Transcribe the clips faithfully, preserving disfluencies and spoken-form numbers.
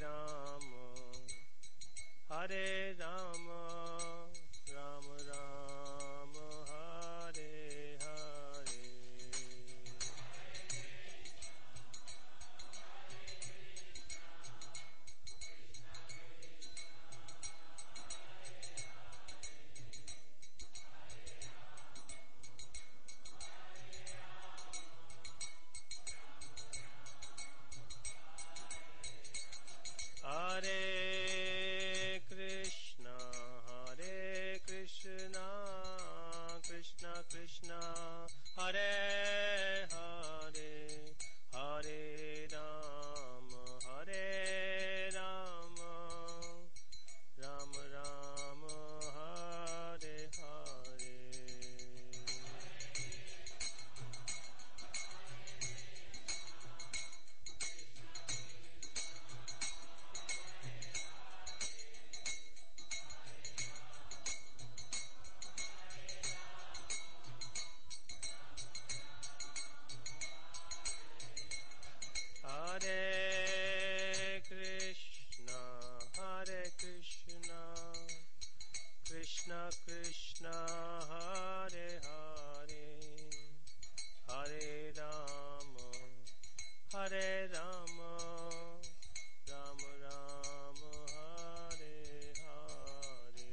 Ram, Hare Ram, Ram Ram, Hare Hare. Hare Krishna, Hare Krishna, Krishna Krishna, Hare Hare, Hare Ram, Hare Ram, Ram Ram, Hare Hare. Hare Krishna, Hare Krishna, Krishna Krishna, Hare Hare, Hare Rama, Hare Rama, Ram Ram, Hare Hare.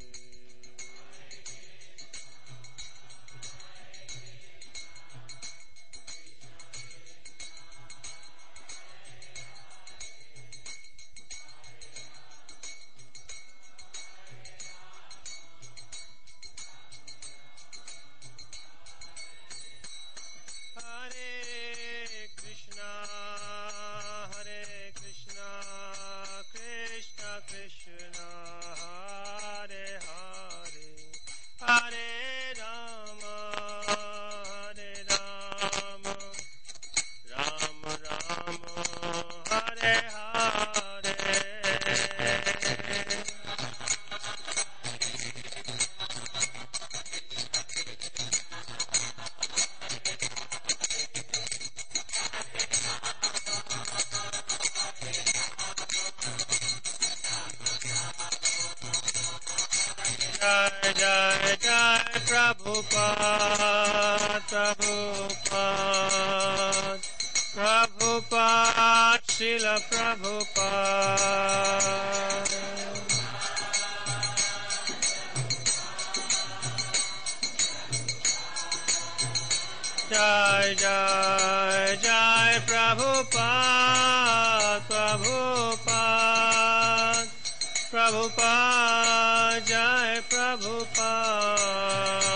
Hare Krishna, Hare Krishna, Krishna Krishna, Hare Hare, Hare Rama, Hare Rama, Ram Ram, Hare Hare. Jai Jai Jai Prabhupada, Prabhupada, Prabhupada, Srila Prabhupada. Jai Jai Jai Prabhupada, Prabhupada, Prabhupada, Jai Prabhupada.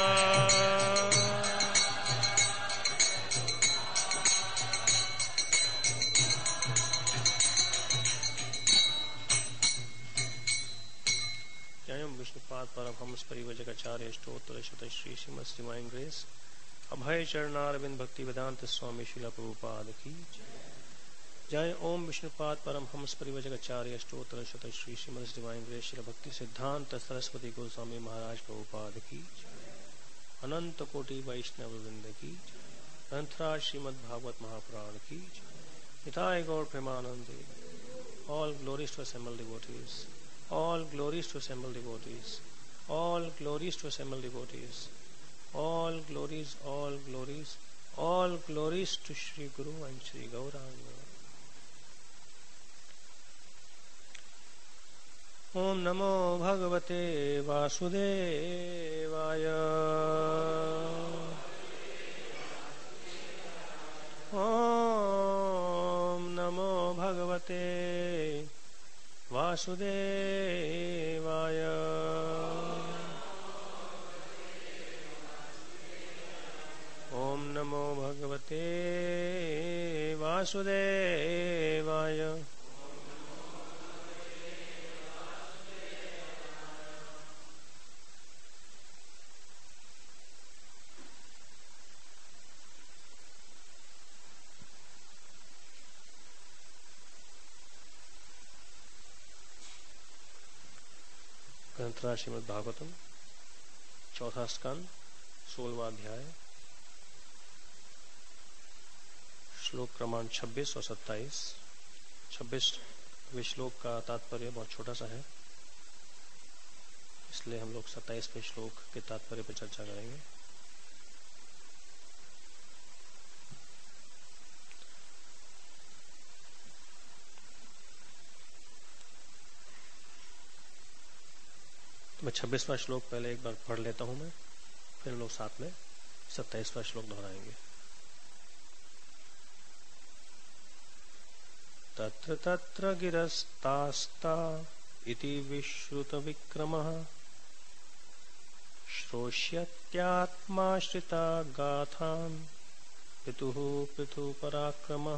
Jayam Vishnupad Paramahamsa Parivajakacarya Stottra Shata Shri Srimad Divine Grace Abhay Charanarvind Bhakti Vedanta Swami Srila Prabhupada Ki Jai Om Vishnupad Paramahamsa Parivajakacarya Stottra Shata Shri Srimad Divine Grace Srila Bhakti Siddhanta Saraswati Goswami Maharaj Prabhupada Ki Ananta Koti Vaishnava Vrinda Ki Granthra Srimad Bhagavad Mahapurana Ki Nitai Gaur Premanande. All glories to assembled devotees. All glories to assembled devotees. All glories to assembled devotees. All glories, all glories, all glories to Shri Guru and Shri Gauranga. Om Namo Bhagavate Vasudevaya. Om Namo Bhagavate Vasudevaya. Om Namo Bhagavate Vasudevaya. ग्रंथराज Shrimad Bhagavatam चौथा स्कंद सोलहवां अध्याय श्लोक क्रमांक छब्बीस और सत्ताईस छब्बीस वे श्लोक का तात्पर्य बहुत छोटा सा है, इसलिए हम लोग सत्ताईसवें श्लोक के तात्पर्य पर चर्चा करेंगे। मैं छब्बीसवां श्लोक पहले एक बार पढ़ लेता हूं मैं, फिर हम लोग साथ में सत्ताईसवां श्लोक दोहराएंगे। तत्र तत्र गिरस्तास्ता इति विश्रुत विक्रमः श्रोष्यत्यात्माश्रिता गाथान् पितुः पितु पराक्रमः।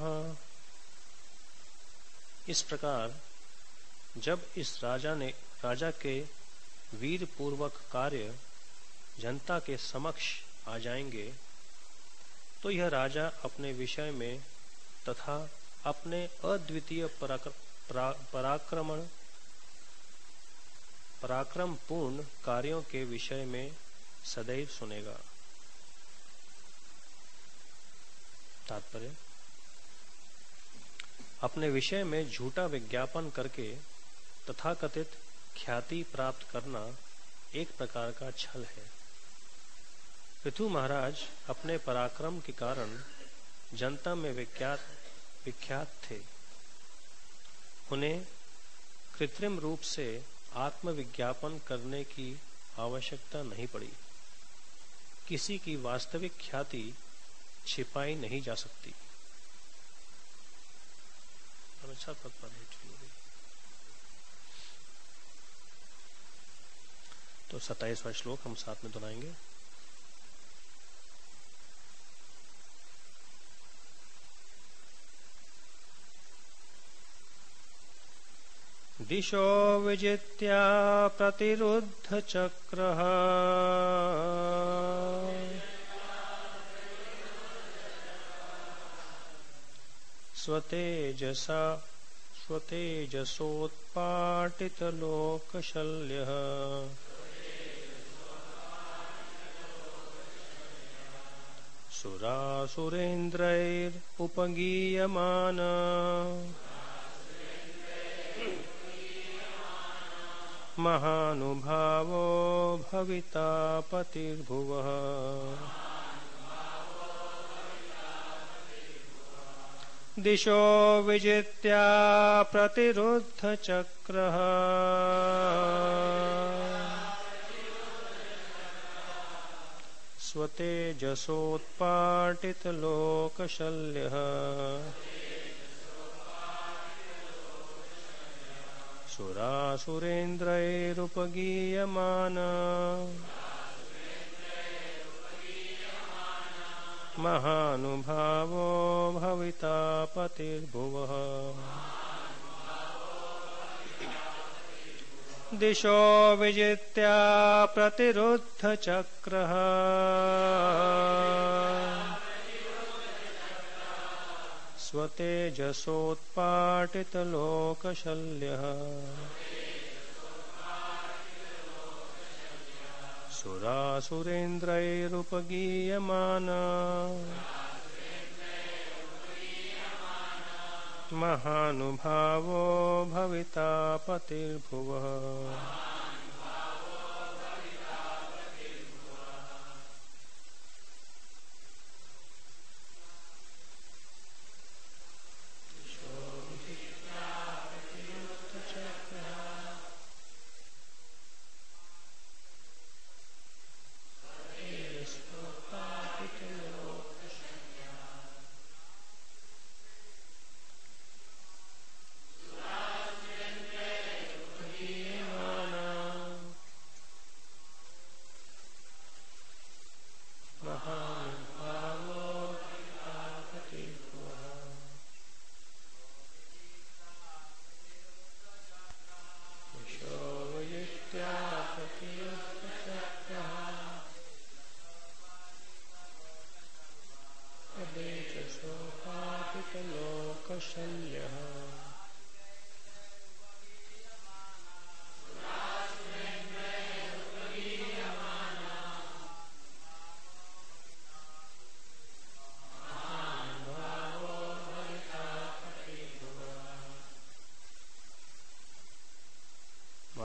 इस प्रकार जब इस राजा ने राजा के वीर पूर्वक कार्य जनता के समक्ष आ जाएंगे तो यह राजा अपने विषय में तथा अपने अद्वितीय पराक्रमण पराक्रम पूर्ण कार्यों के विषय में सदैव सुनेगा। तात्पर्य, अपने विषय में झूठा विज्ञापन करके तथाकथित ख्याति प्राप्त करना एक प्रकार का छल है। पृथु महाराज अपने पराक्रम के कारण जनता में विख्यात विख्यात थे। उन्हें कृत्रिम रूप से आत्मविज्ञापन करने की आवश्यकता नहीं पड़ी। किसी की वास्तविक ख्याति छिपाई नहीं जा सकती। अच्छा पद पर तो सत्ताईसवां श्लोक हम साथ में दोहराएंगे। दिशो विजित्या प्रतिरुद्ध चक्रः स्वतेजसा स्वतेजसोत्पाटितलोकशल्यः सुरासुरेन्द्रैरुपगीयमान महानुभावो भविता पतिर्भुवः। दिशो विजित्या प्रतिरुद्ध चक्रः स्वतेजसोत्पाटितलोकशल्यः सुरासुरेन्द्रैरुपगीयमान महानुभावो भविता पतिर्भुवः। दिशो विजित्या प्रतिरुद्ध चक्रः स्वतेजसोत्पाटितलोकशल्यः सुरासुरेन्द्रैरुपगीयमान महानुभावो भविता पतिर्भुवः।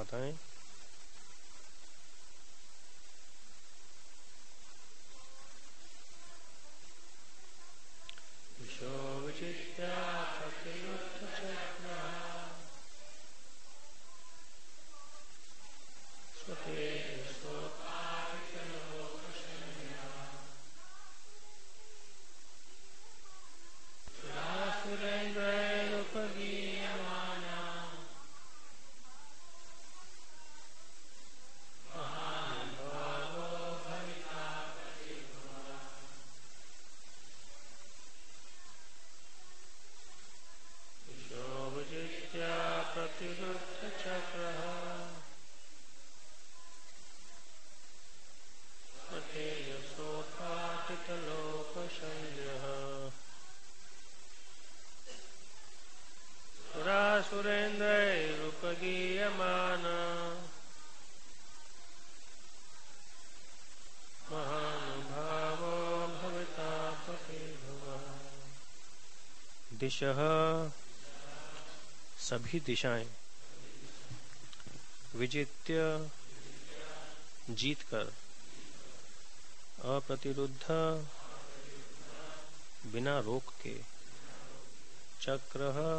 माताएं। सुरेन्द्रैरुपगीयमान महानुभावो भविता दिशः सभी दिशाएं विजित्य जीतकर अप्रतिरुद्ध बिना रोक के चक्र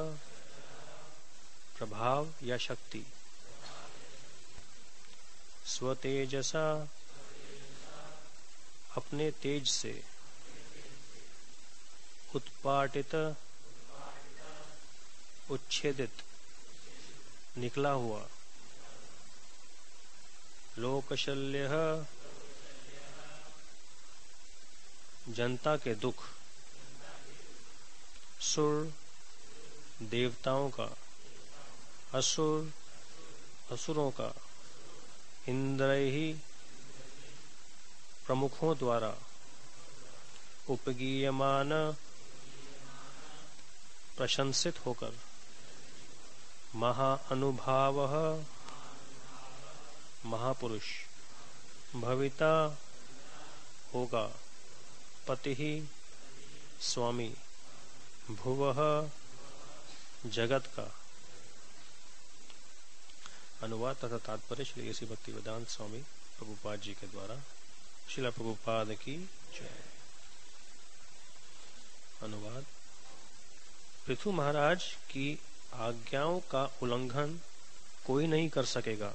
प्रभाव या शक्ति स्वतेजसा अपने तेज से उत्पाटित उच्छेदित निकला हुआ लोकशल्य जनता के दुख सुर देवताओं का असुर असुरों का इंद्रही प्रमुखों द्वारा उपगीयमान प्रशंसित होकर महाअनुभाव महापुरुष भविता होगा पति स्वामी भुवः जगत का। अनुवाद तथा तात्पर्य श्री ईसी भक्तिवेदांत स्वामी प्रभुपाद जी के द्वारा। श्रील प्रभुपाद की जय। अनुवाद। पृथु महाराज की आज्ञाओं का उल्लंघन कोई नहीं कर सकेगा।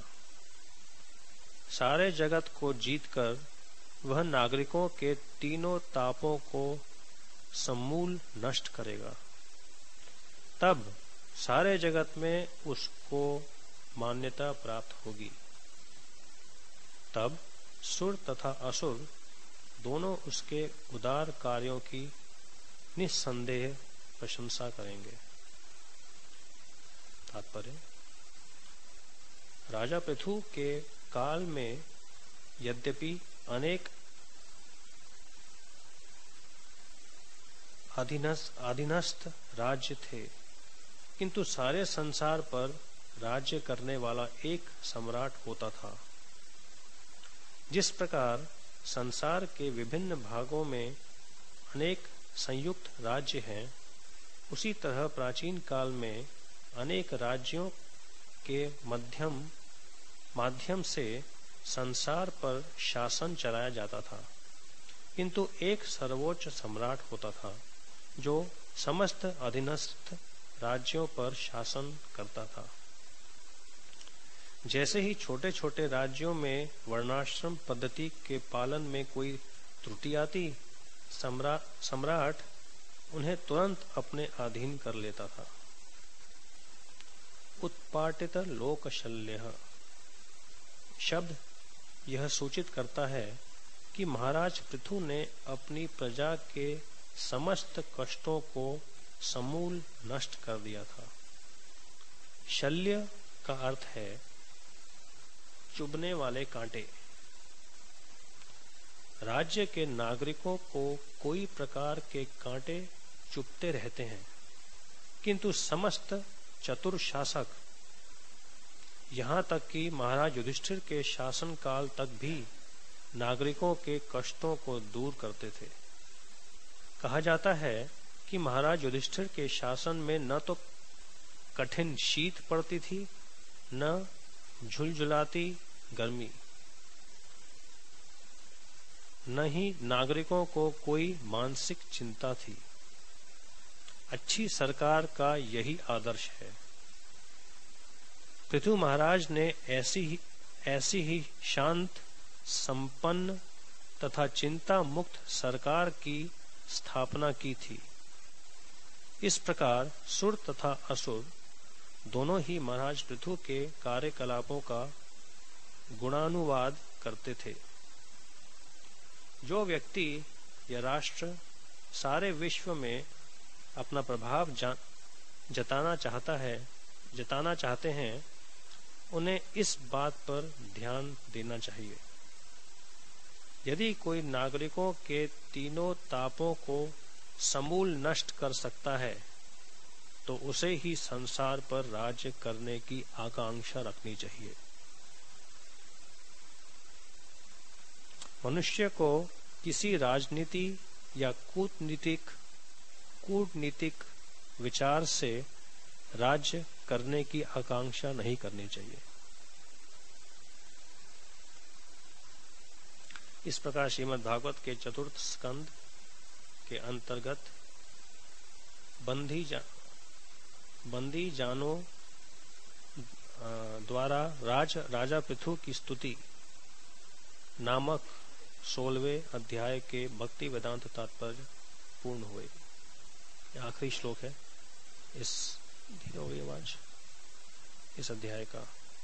सारे जगत को जीतकर वह नागरिकों के तीनों तापों को समूल नष्ट करेगा। तब सारे जगत में उसको मान्यता प्राप्त होगी। तब सुर तथा असुर दोनों उसके उदार कार्यों की निस्संदेह प्रशंसा करेंगे। तात्पर्य। राजा पृथु के काल में यद्यपि अनेक अधीनस्थ राज्य थे, किंतु सारे संसार पर राज्य करने वाला एक सम्राट होता था। जिस प्रकार संसार के विभिन्न भागों में अनेक संयुक्त राज्य हैं, उसी तरह प्राचीन काल में अनेक राज्यों के मध्यम माध्यम से संसार पर शासन चलाया जाता था, किंतु एक सर्वोच्च सम्राट होता था जो समस्त अधीनस्थ राज्यों पर शासन करता था। जैसे ही छोटे छोटे राज्यों में वर्णाश्रम पद्धति के पालन में कोई त्रुटि आती, सम्राट सम्राट उन्हें तुरंत अपने अधीन कर लेता था। उत्पाटित लोकशल्य शब्द यह सूचित करता है कि महाराज पृथु ने अपनी प्रजा के समस्त कष्टों को समूल नष्ट कर दिया था। शल्य का अर्थ है चुभने वाले कांटे। राज्य के नागरिकों को कोई प्रकार के कांटे चुभते रहते हैं, किंतु समस्त चतुर शासक, यहाँ तक कि महाराज युधिष्ठिर के शासन काल तक भी नागरिकों के कष्टों को दूर करते थे। कहा जाता है कि महाराज युधिष्ठिर के शासन में न तो कठिन शीत पड़ती थी, न झुलझुलाती गर्मी, न ही नागरिकों को कोई मानसिक चिंता थी। अच्छी सरकार का यही आदर्श है। पृथु महाराज ने ऐसी ही ऐसी ही शांत, संपन्न तथा चिंता मुक्त सरकार की स्थापना की थी। इस प्रकार सुर तथा असुर दोनों ही महाराज पृथु के कार्यकलापों का गुणानुवाद करते थे। जो व्यक्ति या राष्ट्र सारे विश्व में अपना प्रभाव जताना चाहता है जताना चाहते हैं, उन्हें इस बात पर ध्यान देना चाहिए। यदि कोई नागरिकों के तीनों तापों को समूल नष्ट कर सकता है, तो उसे ही संसार पर राज्य करने की आकांक्षा रखनी चाहिए। मनुष्य को किसी राजनीति या कूटनीतिक कूटनीतिक विचार से राज्य करने की आकांक्षा नहीं करनी चाहिए। इस प्रकार श्रीमद् भागवत के चतुर्थ स्कंद के अंतर्गत बंदी जा, बंदी जानो द्वारा राज राजा पृथु की स्तुति नामक सोलहवें अध्याय के भक्ति वेदांत तात्पर्य पूर्ण हुए। यह आखिरी श्लोक है इस धीरे हो गई आवाज इस अध्याय का।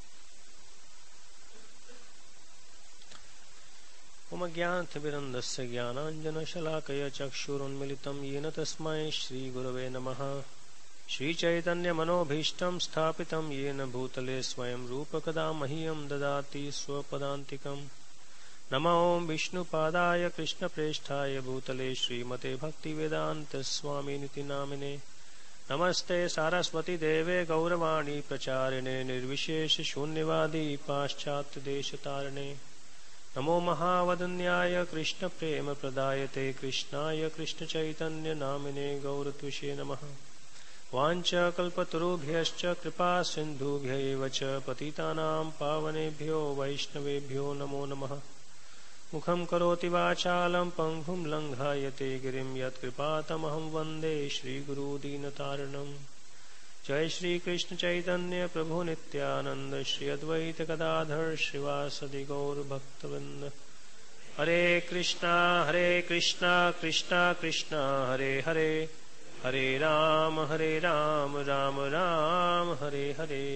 ओम ज्ञानतिमिरन्धस्य ज्ञानाञ्जनशलाकया चक्षुरुन्मिलितं येन तस्मै श्रीगुरवे नमः। श्रीचैतन्यमनोभीष्टं स्थापितं येन भूतले स्वयं रूपकदा मह्यं ददाति स्वपदान्तिकम्। नमो ओं विष्णुपादाय कृष्णप्रेष्ठाय भूतले श्रीमते भक्तिवेदान्तस्वामिनिति नामिने। नमस्ते सारस्वती देवे गौरवाणी प्रचारिणे निर्विशेष शून्यवादी पाश्चात्यदेशतारिणे। नमो महावदन्याय कृष्ण प्रेम प्रदायते कृष्णाय कृष्ण चैतन्य नामिने गौरत्विषे नमः। वाञ्छ कल्पतरुभ्यश्च कृपा सिन्धुभ्य एव च पतितानां पावनेभ्यो वैष्णवेभ्यो नमो नमः। मुखं करोति वाचालं पङ्गुं लङ्घयते गिरिं यत्कृपातमहं वन्दे श्रीगुरुदीनतारिणम्। जय श्री कृष्ण चैतन्य प्रभु नित्यानंद श्री अद्वैत गदाधर श्रीवासदि गौर भक्तवृंद। हरे कृष्णा हरे कृष्णा कृष्णा कृष्णा हरे हरे, हरे राम हरे राम राम राम हरे हरे।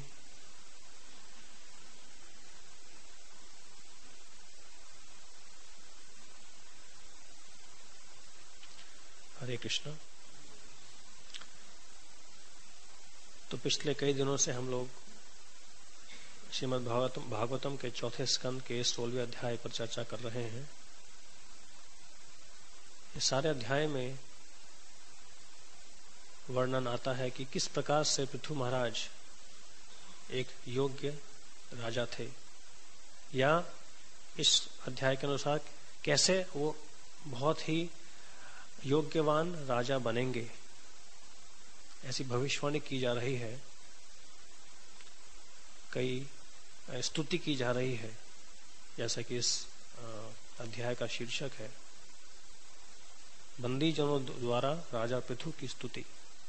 हरे कृष्णा। तो पिछले कई दिनों से हम लोग श्रीमद् भागवतम भागवतम के चौथे स्कंद के सोलहवें अध्याय पर चर्चा कर रहे हैं। इस सारे अध्याय में वर्णन आता है कि किस प्रकार से पृथु महाराज एक योग्य राजा थे, या इस अध्याय के अनुसार कैसे वो बहुत ही योग्यवान राजा बनेंगे, ऐसी भविष्यवाणी की जा रही है। कई स्तुति की जा रही है, जैसा कि इस अध्याय का शीर्षक है, बंदी जनों द्वारा राजा पृथु की स्तुति।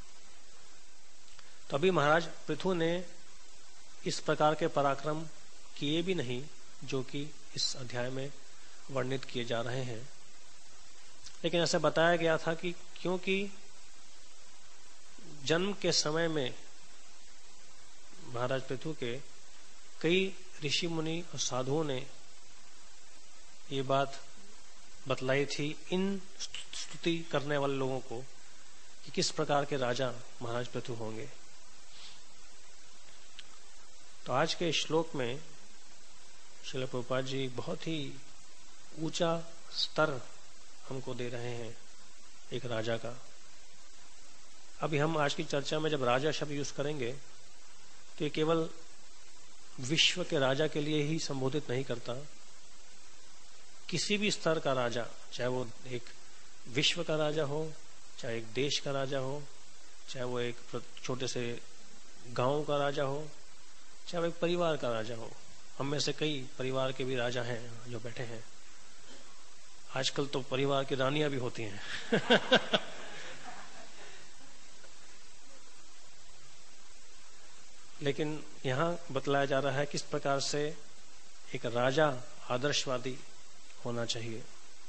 तो अभी महाराज पृथु ने इस प्रकार के पराक्रम किए भी नहीं जो कि इस अध्याय में वर्णित किए जा रहे हैं, लेकिन ऐसा बताया गया था कि क्योंकि जन्म के समय में महाराज पृथु के कई ऋषि मुनि और साधुओं ने ये बात बतलाई थी इन स्तुति करने वाले लोगों को कि किस प्रकार के राजा महाराज पृथु होंगे। तो आज के श्लोक में श्रील प्रभुपाद जी बहुत ही ऊंचा स्तर हमको दे रहे हैं एक राजा का। अभी हम आज की चर्चा में जब राजा शब्द यूज करेंगे तो ये केवल विश्व के राजा के लिए ही संबोधित नहीं करता। किसी भी स्तर का राजा, चाहे वो एक विश्व का राजा हो, चाहे एक देश का राजा हो, चाहे वो एक छोटे से गांव का राजा हो, चाहे वो एक परिवार का राजा हो। हम में से कई परिवार के भी राजा हैं जो बैठे हैं। आजकल तो परिवार की रानियां भी होती हैं। लेकिन यहां बतलाया जा रहा है किस प्रकार से एक राजा आदर्शवादी होना चाहिए।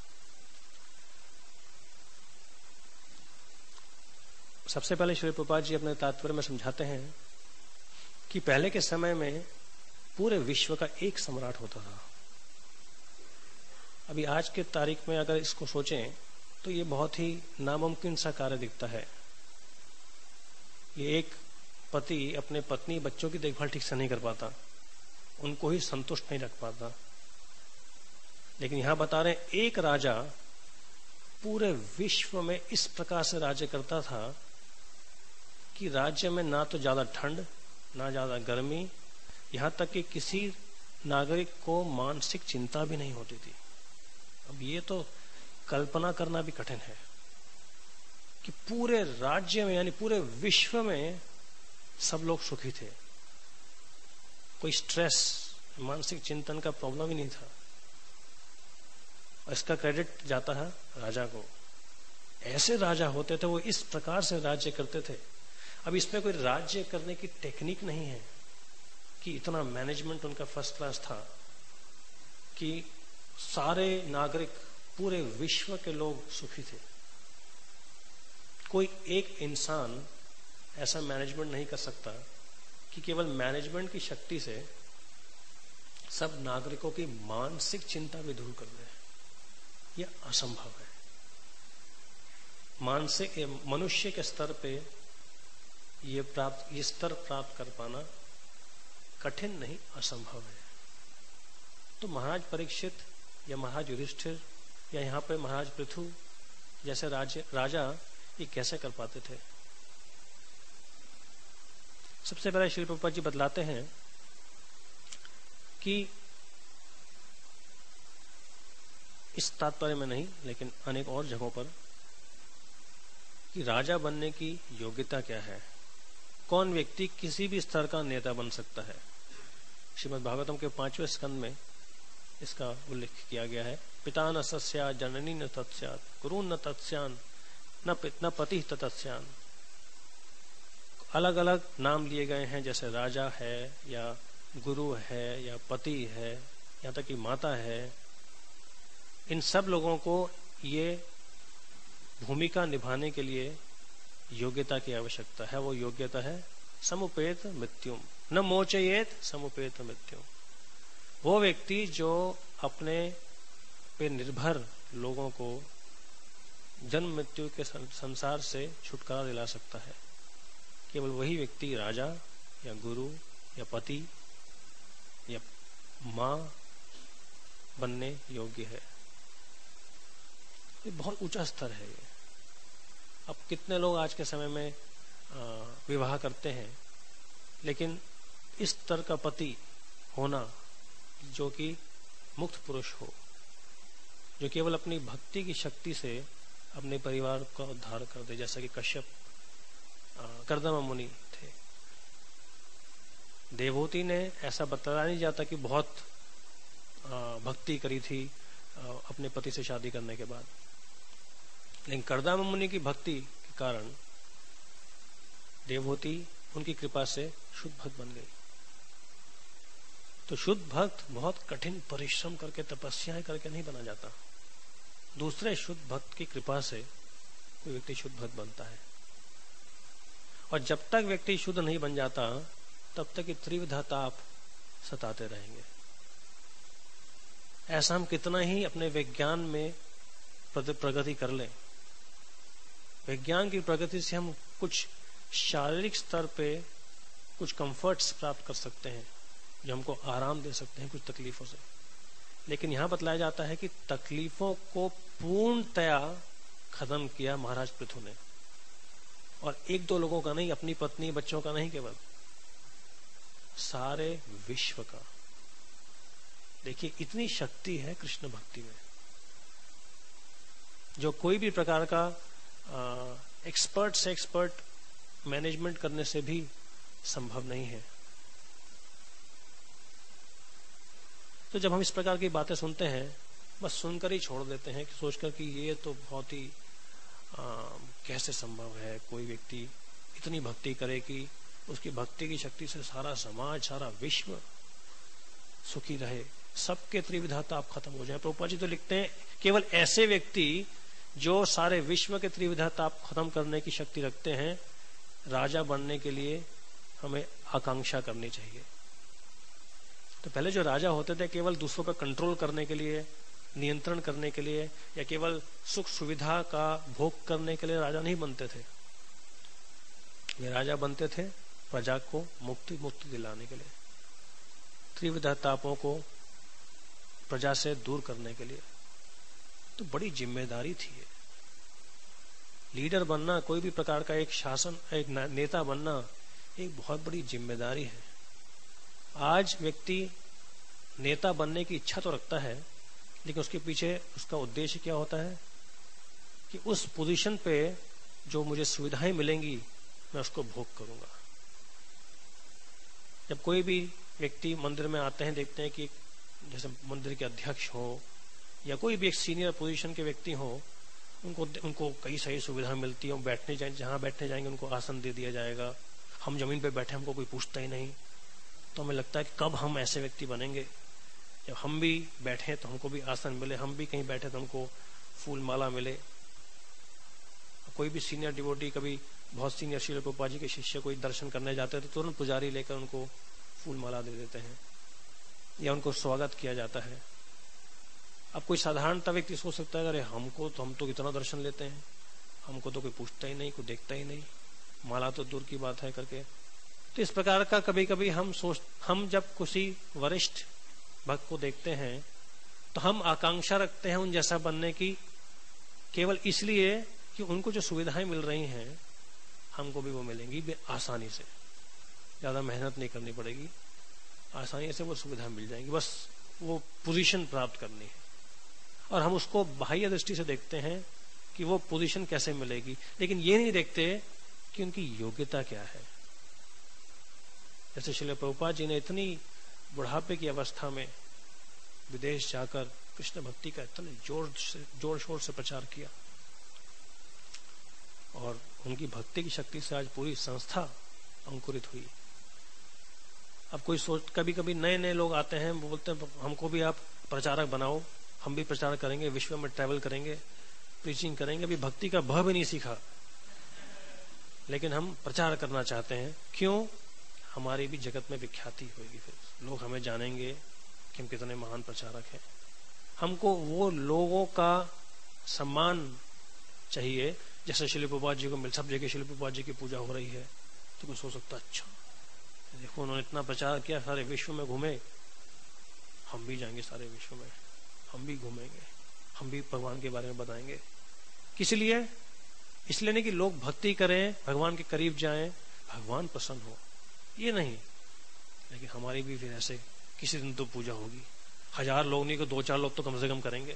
सबसे पहले श्री प्रभुपाद जी अपने तात्पर्य में समझाते हैं कि पहले के समय में पूरे विश्व का एक सम्राट होता था। अभी आज के तारीख में अगर इसको सोचें तो ये बहुत ही नामुमकिन सा कार्य दिखता है। ये एक पति अपने पत्नी बच्चों की देखभाल ठीक से नहीं कर पाता, उनको ही संतुष्ट नहीं रख पाता। लेकिन यहां बता रहे हैं एक राजा पूरे विश्व में इस प्रकार से राज्य करता था कि राज्य में ना तो ज्यादा ठंड ना ज्यादा गर्मी, यहां तक कि किसी नागरिक को मानसिक चिंता भी नहीं होती थी। अब ये तो कल्पना करना भी कठिन है कि पूरे राज्य में यानी पूरे विश्व में सब लोग सुखी थे, कोई स्ट्रेस मानसिक चिंतन का प्रॉब्लम ही नहीं था। और इसका क्रेडिट जाता है राजा को। ऐसे राजा होते थे, वो इस प्रकार से राज्य करते थे। अब इसमें कोई राज्य करने की टेक्निक नहीं है कि इतना मैनेजमेंट उनका फर्स्ट क्लास था कि सारे नागरिक पूरे विश्व के लोग सुखी थे। कोई एक इंसान ऐसा मैनेजमेंट नहीं कर सकता कि केवल मैनेजमेंट की शक्ति से सब नागरिकों की मानसिक चिंता भी दूर कर दे। यह असंभव है। मानसिक मनुष्य के स्तर पे ये प्राप्त ये स्तर प्राप्त कर पाना कठिन नहीं, असंभव है। तो महाराज परीक्षित या महाराज युधिष्ठिर या यहाँ पे महाराज पृथु जैसे राजा राजा ये कैसे कर पाते थे? सबसे पहले श्री प्रभुपाद जी बतलाते हैं कि इस तात्पर्य में नहीं लेकिन अनेक और जगहों पर कि राजा बनने की योग्यता क्या है, कौन व्यक्ति किसी भी स्तर का नेता बन सकता है। श्रीमद् भागवतम के पांचवें स्कंद में इसका उल्लेख किया गया है। पिता न सस्या जननी न तत्स्यात्, गुरु न तत्स्यान्, न न पति तत्स्यान्। अलग अलग नाम लिए गए हैं, जैसे राजा है या गुरु है या पति है, यहाँ तक कि माता है। इन सब लोगों को ये भूमिका निभाने के लिए योग्यता की आवश्यकता है। वो योग्यता है समुपेत मृत्युम न मोचयेत समुपेत मृत्युम। वो व्यक्ति जो अपने पे निर्भर लोगों को जन्म मृत्यु के संसार से छुटकारा दिला सकता है, केवल वही व्यक्ति राजा या गुरु या पति या मां बनने योग्य है। ये बहुत ऊंचा स्तर है। ये अब कितने लोग आज के समय में विवाह करते हैं, लेकिन इस स्तर का पति होना जो कि मुक्त पुरुष हो, जो केवल अपनी भक्ति की शक्ति से अपने परिवार का उद्धार कर दे, जैसा कि कश्यप कर्दम मुनि थे। देवहूति ने ऐसा बताया नहीं जाता कि बहुत भक्ति करी थी अपने पति से शादी करने के बाद, लेकिन कर्दम मुनि की भक्ति के कारण देवहूति उनकी कृपा से शुद्ध भक्त बन गई। तो शुद्ध भक्त बहुत कठिन परिश्रम करके तपस्याएं करके नहीं बना जाता, दूसरे शुद्ध भक्त की कृपा से कोई व्यक्ति शुद्ध भक्त बनता है। और जब तक व्यक्ति शुद्ध नहीं बन जाता तब तक ये त्रिविधा ताप सताते रहेंगे। ऐसा हम कितना ही अपने विज्ञान में प्रगति कर लें, विज्ञान की प्रगति से हम कुछ शारीरिक स्तर पे कुछ कंफर्ट्स प्राप्त कर सकते हैं जो हमको आराम दे सकते हैं कुछ तकलीफों से, लेकिन यहां बतलाया जाता है कि तकलीफों को पूर्णतया खत्म किया महाराज पृथु ने। और एक दो लोगों का नहीं, अपनी पत्नी बच्चों का नहीं, केवल सारे विश्व का। देखिए इतनी शक्ति है कृष्ण भक्ति में, जो कोई भी प्रकार का एक्सपर्ट से एक्सपर्ट मैनेजमेंट करने से भी संभव नहीं है। तो जब हम इस प्रकार की बातें सुनते हैं बस सुनकर ही छोड़ देते हैं, कि सोचकर कि ये तो बहुत ही आ, कैसे संभव है कोई व्यक्ति इतनी भक्ति करे कि उसकी भक्ति की शक्ति से सारा समाज, सारा विश्व सुखी रहे, सबके त्रिविधा ताप खत्म हो जाए। प्रभुपाद जी तो लिखते हैं केवल ऐसे व्यक्ति जो सारे विश्व के त्रिविधा ताप खत्म करने की शक्ति रखते हैं, राजा बनने के लिए हमें आकांक्षा करनी चाहिए। तो पहले जो राजा होते थे केवल दूसरों पर कंट्रोल करने के लिए, नियंत्रण करने के लिए, या केवल सुख सुविधा का भोग करने के लिए राजा नहीं बनते थे। ये राजा बनते थे प्रजा को मुक्ति मुक्ति दिलाने के लिए, त्रिविधा तापों को प्रजा से दूर करने के लिए। तो बड़ी जिम्मेदारी थी ये। लीडर बनना, कोई भी प्रकार का एक शासन, एक नेता बनना एक बहुत बड़ी जिम्मेदारी है। आज व्यक्ति नेता बनने की इच्छा तो रखता है, लेकिन उसके पीछे उसका उद्देश्य क्या होता है कि उस पोजीशन पे जो मुझे सुविधाएं मिलेंगी मैं उसको भोग करूंगा। जब कोई भी व्यक्ति मंदिर में आते हैं, देखते हैं कि जैसे मंदिर के अध्यक्ष हो या कोई भी एक सीनियर पोजीशन के व्यक्ति हो, उनको उनको कई सारी सुविधा मिलती है। बैठने जाए, जहां बैठने जाएंगे उनको आसन दे दिया जाएगा। हम जमीन पे बैठे, हमको कोई पूछता ही नहीं। तो हमें लगता है कि कब हम ऐसे व्यक्ति बनेंगे, जब हम भी बैठे तो हमको भी आसन मिले, हम भी कहीं बैठे तो हमको फूल माला मिले। कोई भी सीनियर डिवोटी, कभी बहुत सीनियर श्रील प्रभुपाद जी के शिष्य कोई दर्शन करने जाते हैं तो तुरंत पुजारी लेकर उनको फूल माला दे देते हैं या उनको स्वागत किया जाता है। अब कोई साधारणता व्यक्ति सोच सकता है, अरे हमको तो हम तो कितना दर्शन लेते हैं, हमको तो कोई पूछता ही नहीं, कोई देखता ही नहीं, माला तो दूर की बात है करके। तो इस प्रकार का कभी कभी हम सोच हम जब किसी वरिष्ठ भक्त को देखते हैं तो हम आकांक्षा रखते हैं उन जैसा बनने की, केवल इसलिए कि उनको जो सुविधाएं मिल रही हैं हमको भी वो मिलेंगी आसानी से, ज्यादा मेहनत नहीं करनी पड़ेगी, आसानी से वो सुविधा मिल जाएंगी, बस वो पोजीशन प्राप्त करनी है। और हम उसको बाह्य दृष्टि से देखते हैं कि वो पोजीशन कैसे मिलेगी, लेकिन ये नहीं देखते कि उनकी योग्यता क्या है। जैसे श्रील प्रभुपाद जी ने इतनी बुढ़ापे की अवस्था में विदेश जाकर कृष्ण भक्ति का इतने जोर से जोर शोर से प्रचार किया, और उनकी भक्ति की शक्ति से आज पूरी संस्था अंकुरित हुई। अब कोई सोच, कभी कभी नए नए लोग आते हैं, वो बोलते हैं हमको भी आप प्रचारक बनाओ, हम भी प्रचार करेंगे, विश्व में ट्रैवल करेंगे, प्रीचिंग करेंगे। अभी भक्ति का भ भी नहीं सीखा, लेकिन हम प्रचार करना चाहते हैं। क्यों? हमारी भी जगत में विख्याति होगी, फिर लोग हमें जानेंगे कि हम कितने महान प्रचारक हैं। हमको वो लोगों का सम्मान चाहिए। जैसे श्रील प्रभुपाद जी को मिल, सब जगह श्रील प्रभुपाद जी की पूजा हो रही है, तो कोई सोच सकता अच्छा देखो उन्होंने इतना प्रचार किया, सारे विश्व में घूमे, हम भी जाएंगे सारे विश्व में, हम भी घूमेंगे, हम भी भगवान के बारे में बताएंगे। किस लिए? इसलिए नहीं कि लोग भक्ति करें, भगवान के करीब जाएं, भगवान प्रसन्न हो, ये नहीं, लेकिन हमारी भी फिर ऐसे किसी दिन तो पूजा होगी। हजार लोग नहीं, को दो चार लोग तो कम से कम करेंगे।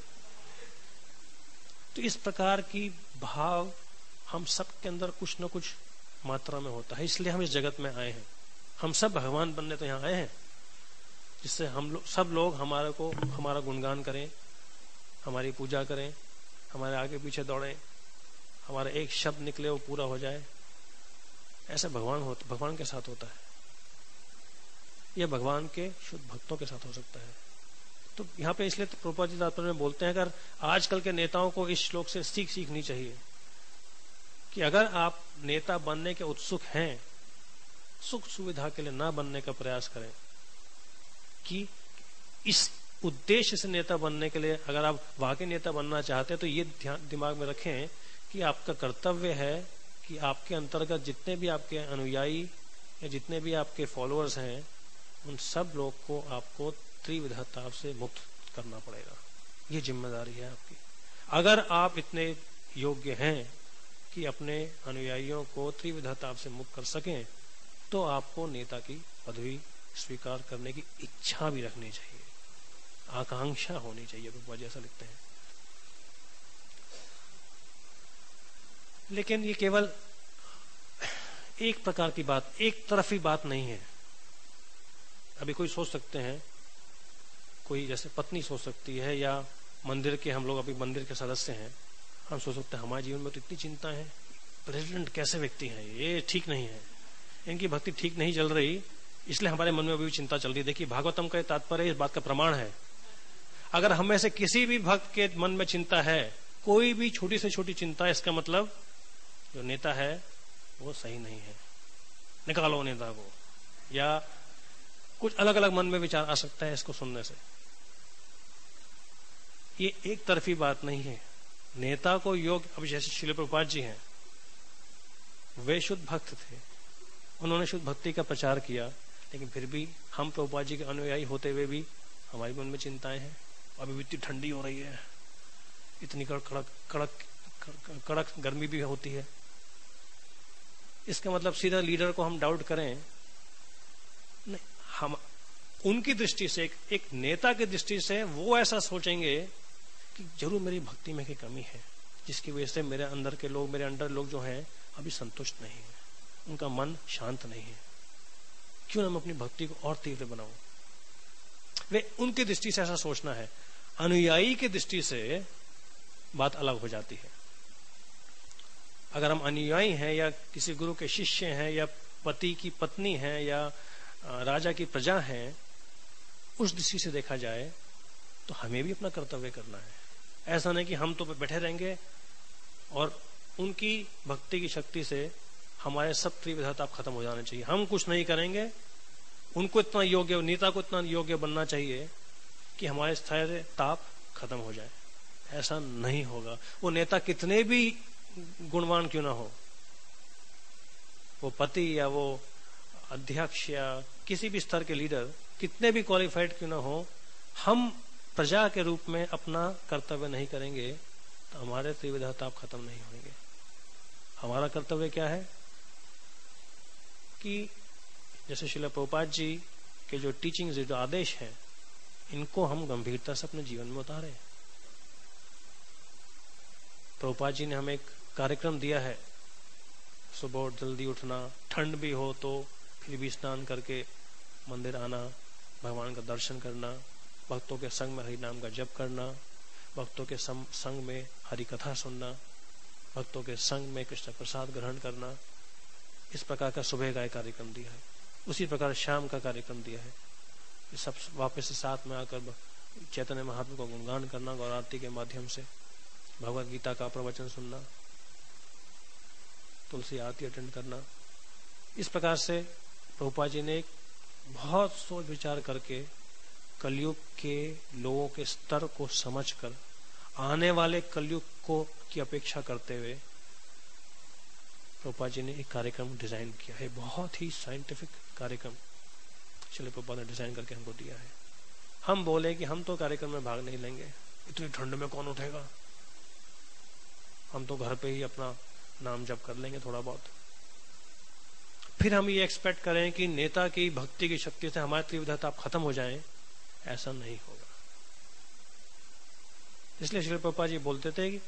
तो इस प्रकार की भाव हम सब के अंदर कुछ न कुछ मात्रा में होता है, इसलिए हम इस जगत में आए हैं। हम सब भगवान बनने तो यहाँ आए हैं, जिससे हम लोग सब लोग हमारे को हमारा गुणगान करें, हमारी पूजा करें, हमारे आगे पीछे दौड़ें, हमारा एक शब्द निकले वो पूरा हो जाए। ऐसा भगवान हो भगवान के साथ होता है, यह भगवान के शुद्ध भक्तों के साथ हो सकता है। तो यहाँ पे इसलिए तो प्रभुपाद जी तात्पर्य में बोलते हैं, अगर आजकल के नेताओं को इस श्लोक से सीख सीखनी चाहिए कि अगर आप नेता बनने के उत्सुक हैं, सुख सुविधा के लिए ना बनने का प्रयास करें, कि इस उद्देश्य से नेता बनने के लिए अगर आप वाकई नेता बनना चाहते हैं तो ये ध्यान दिमाग में रखें कि आपका कर्तव्य है कि आपके अंतर्गत जितने भी आपके अनुयायी या जितने भी आपके फॉलोअर्स हैं, उन सब लोग को आपको त्रिविधा ताप से मुक्त करना पड़ेगा। ये जिम्मेदारी है आपकी। अगर आप इतने योग्य हैं कि अपने अनुयायियों को त्रिविधा ताप से मुक्त कर सकें, तो आपको नेता की पदवी स्वीकार करने की इच्छा भी रखनी चाहिए, आकांक्षा होनी चाहिए। प्रभुपाद जी ऐसा लिखते हैं। लेकिन ये केवल एक प्रकार की बात, एक तरफी बात नहीं है। अभी कोई सोच सकते हैं कोई जैसे पत्नी सोच सकती है, या मंदिर के हम लोग अभी मंदिर के सदस्य हैं, हम सोच सकते हैं हमारे जीवन में तो इतनी चिंता है, प्रेसिडेंट कैसे व्यक्ति हैं, ये ठीक नहीं है, इनकी भक्ति ठीक नहीं चल रही, इसलिए हमारे मन में अभी भी चिंता चल रही है। देखिए भागवतम का तात्पर्य इस बात का प्रमाण है। अगर हम में से किसी भी भक्त के मन में चिंता है, कोई भी छोटी से छोटी चिंता, इसका मतलब जो नेता है वो सही नहीं है, निकालो नेता को। या कुछ अलग अलग मन में विचार आ सकता है इसको सुनने से। ये एक तरफी बात नहीं है। नेता को योग्य, अब जैसे श्रील प्रभुपाद जी हैं, वे शुद्ध भक्त थे, उन्होंने शुद्ध भक्ति का प्रचार किया, लेकिन फिर भी हम प्रभुपाद जी के अनुयायी होते हुए भी हमारे मन में चिंताएं हैं। अभी भी इतनी ठंडी हो रही है, इतनी कड़क कड़क कड़क कड़क गर्मी भी होती है। इसका मतलब सीधा लीडर को हम डाउट करें नहीं, हम उनकी दृष्टि से, एक, एक नेता की दृष्टि से वो ऐसा सोचेंगे कि जरूर मेरी भक्ति में की कमी है, जिसकी वजह से मेरे अंदर के लोग, मेरे अंदर लोग जो हैं अभी संतुष्ट नहीं है, उनका मन शांत नहीं है, क्यों ना मैं अपनी भक्ति को और तीव्र बनाऊं। वे उनकी दृष्टि से ऐसा सोचना है। अनुयायी की दृष्टि से बात अलग हो जाती है। अगर हम अनुयायी हैं, या किसी गुरु के शिष्य हैं, या पति की पत्नी हैं, या राजा की प्रजा हैं, उस दृष्टि से देखा जाए तो हमें भी अपना कर्तव्य करना है। ऐसा नहीं कि हम तो बैठे रहेंगे और उनकी भक्ति की शक्ति से हमारे सब त्रिविधता खत्म हो जाने चाहिए, हम कुछ नहीं करेंगे। उनको इतना योग्य, नेता को इतना योग्य बनना चाहिए कि हमारे स्थायी ताप खत्म हो जाए। ऐसा नहीं होगा। वो नेता कितने भी गुणवान क्यों ना हो, वो पति या वो अध्यक्ष या किसी भी स्तर के लीडर कितने भी क्वालिफाइड क्यों ना हो, हम प्रजा के रूप में अपना कर्तव्य नहीं करेंगे तो हमारे त्रिविधा ताप खत्म नहीं होंगे। हमारा कर्तव्य क्या है कि जैसे श्रील प्रभुपाद जी के जो टीचिंग्स, जो आदेश हैं, इनको हम गंभीरता से अपने जीवन में उतारें। प्रभुपाद जी ने हमें एक कार्यक्रम दिया है, सुबह जल्दी उठना, ठंड भी हो तो फिर भी स्नान करके मंदिर आना, भगवान का दर्शन करना, भक्तों के संग में हरि नाम का जप करना, भक्तों के संग में हरि कथा सुनना, भक्तों के संग में कृष्ण प्रसाद ग्रहण करना। इस प्रकार का सुबह का कार्यक्रम दिया है। उसी प्रकार शाम का कार्यक्रम दिया है। सब वापस से साथ में आकर चैतन्य महाप्रभु का गुणगान करना, गौर आरती के माध्यम से भगवद गीता का प्रवचन सुनना, तुलसी आरती अटेंड करना। इस प्रकार से प्रभुपाद जी ने बहुत सोच विचार करके कलयुग के लोगों के स्तर को समझकर, आने वाले कलयुग को की अपेक्षा करते हुए प्रभुपाद जी ने एक कार्यक्रम डिजाइन किया है। बहुत ही साइंटिफिक कार्यक्रम श्रील प्रभुपाद ने डिजाइन करके हमको दिया है। हम बोले कि हम तो कार्यक्रम में भाग नहीं लेंगे, इतनी ठंड में कौन उठेगा, हम तो घर पे ही अपना नाम जप कर लेंगे थोड़ा बहुत। फिर हम ये एक्सपेक्ट करें कि नेता की भक्ति की शक्ति से हमारे त्रिविधा ताप खत्म हो जाएं, ऐसा नहीं होगा। इसलिए श्रील प्रभुपाद जी बोलते थे कि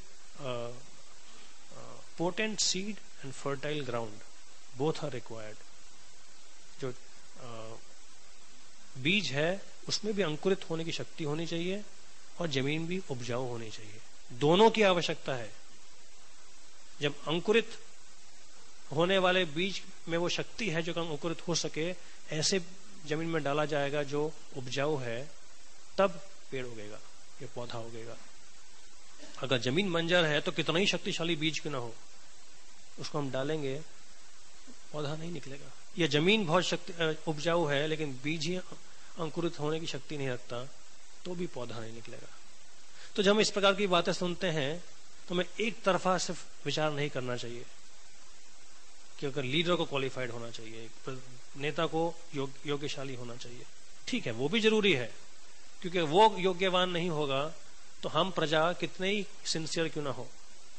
potent seed and fertile ground both are required. जो uh, बीज है उसमें भी अंकुरित होने की शक्ति होनी चाहिए और जमीन भी उपजाऊ होनी चाहिए, दोनों की आवश्यकता है। जब अंकुरित होने वाले बीज में वो शक्ति है जो अंकुरित हो सके, ऐसे जमीन में डाला जाएगा जो उपजाऊ है, तब पेड़ उगेगा, ये पौधा उगेगा। अगर जमीन बंजर है तो कितना ही शक्तिशाली बीज क्यों ना हो, उसको हम डालेंगे, पौधा नहीं निकलेगा। यह जमीन बहुत शक्ति उपजाऊ है लेकिन बीज ही अंकुरित होने की शक्ति नहीं रखता, तो भी पौधा नहीं निकलेगा। तो जब हम इस प्रकार की बातें सुनते हैं तो हमें एक तरफा सिर्फ विचार नहीं करना चाहिए कि अगर लीडर को क्वालिफाइड होना चाहिए, नेता को योग, योग्यशाली होना चाहिए। ठीक है, वो भी जरूरी है, क्योंकि वो योग्यवान नहीं होगा तो हम प्रजा कितने ही सिंसियर क्यों ना हो,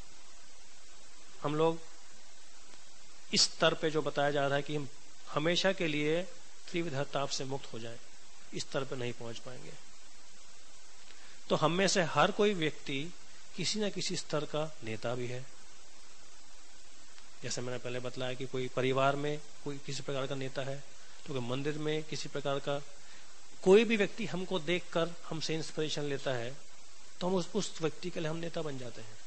हम लोग इस स्तर पे जो बताया जा रहा है कि हम हमेशा के लिए त्रिविधा ताप से मुक्त हो जाएं, इस स्तर पे नहीं पहुंच पाएंगे। तो हम में से हर कोई व्यक्ति किसी न किसी स्तर का नेता भी है। जैसे मैंने पहले बतलाया कि कोई परिवार में कोई किसी प्रकार का नेता है, तो कोई मंदिर में किसी प्रकार का कोई भी व्यक्ति हमको देखकर हमसे इंस्पिरेशन लेता है तो हम उस, उस व्यक्ति के लिए हम नेता बन जाते हैं।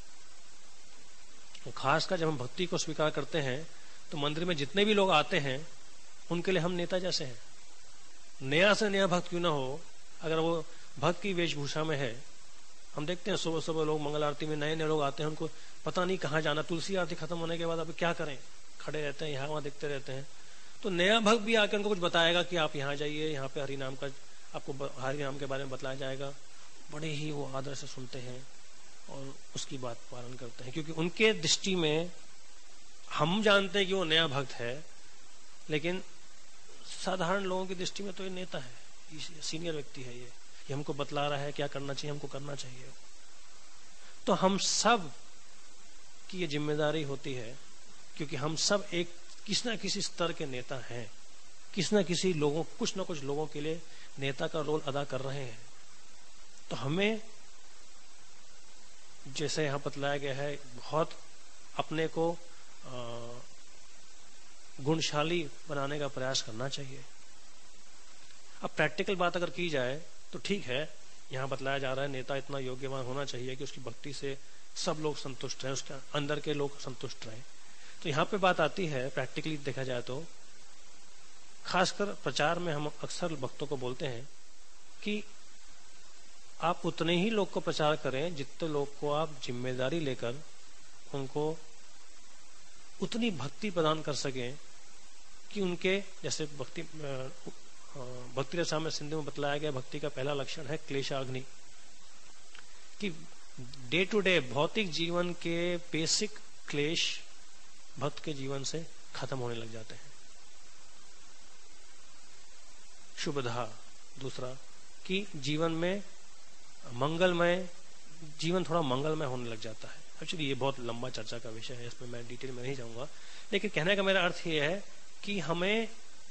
खासकर जब हम भक्ति को स्वीकार करते हैं तो मंदिर में जितने भी लोग आते हैं उनके लिए हम नेता जैसे हैं। नया से नया भक्त क्यों ना हो, अगर वो भक्त की वेशभूषा में है, हम देखते हैं सुबह सुबह लोग मंगल आरती में नए नए लोग आते हैं, उनको पता नहीं कहाँ जाना, तुलसी आरती खत्म होने के बाद अब क्या करें, खड़े रहते हैं यहाँ वहां देखते रहते हैं। तो नया भक्त भी आकर उनको कुछ बताएगा कि आप यहाँ जाइए, यहाँ पे हरि नाम का आपको हरि नाम के बारे में बताया जाएगा। बड़े ही वो आदर से सुनते हैं और उसकी बात पालन करते हैं, क्योंकि उनके दृष्टि में हम जानते हैं कि वो नया भक्त है, लेकिन साधारण लोगों की दृष्टि में तो ये नेता है, सीनियर व्यक्ति है, ये ये हमको बतला रहा है क्या करना चाहिए, हमको करना चाहिए। तो हम सब की ये जिम्मेदारी होती है, क्योंकि हम सब एक किसी न किसी स्तर के नेता हैं, किसी न किसी लोगों कुछ न कुछ लोगों के लिए नेता का रोल अदा कर रहे हैं। तो हमें जैसे यहां बतलाया गया है, बहुत अपने को गुणशाली बनाने का प्रयास करना चाहिए। अब प्रैक्टिकल बात अगर की जाए तो ठीक है, यहां बतलाया जा रहा है नेता इतना योग्यवान होना चाहिए कि उसकी भक्ति से सब लोग संतुष्ट रहें, उसके अंदर के लोग संतुष्ट रहें। तो यहां पे बात आती है, प्रैक्टिकली देखा जाए तो खासकर प्रचार में हम अक्सर भक्तों को बोलते हैं कि आप उतने ही लोग को प्रचार करें जितने लोग को आप जिम्मेदारी लेकर उनको उतनी भक्ति प्रदान कर सकें कि उनके, जैसे भक्ति भक्ति रसा में सिंधु में बतलाया गया, भक्ति का पहला लक्षण है क्लेशाग्नि, कि डे टू डे भौतिक जीवन के बेसिक क्लेश भक्त के जीवन से खत्म होने लग जाते हैं। शुभधा दूसरा, कि जीवन में मंगलमय जीवन थोड़ा मंगलमय होने लग जाता है। एक्चुअली ये बहुत लंबा चर्चा का विषय है, इसमें मैं डिटेल में नहीं जाऊंगा, लेकिन कहने का मेरा अर्थ ये है कि हमें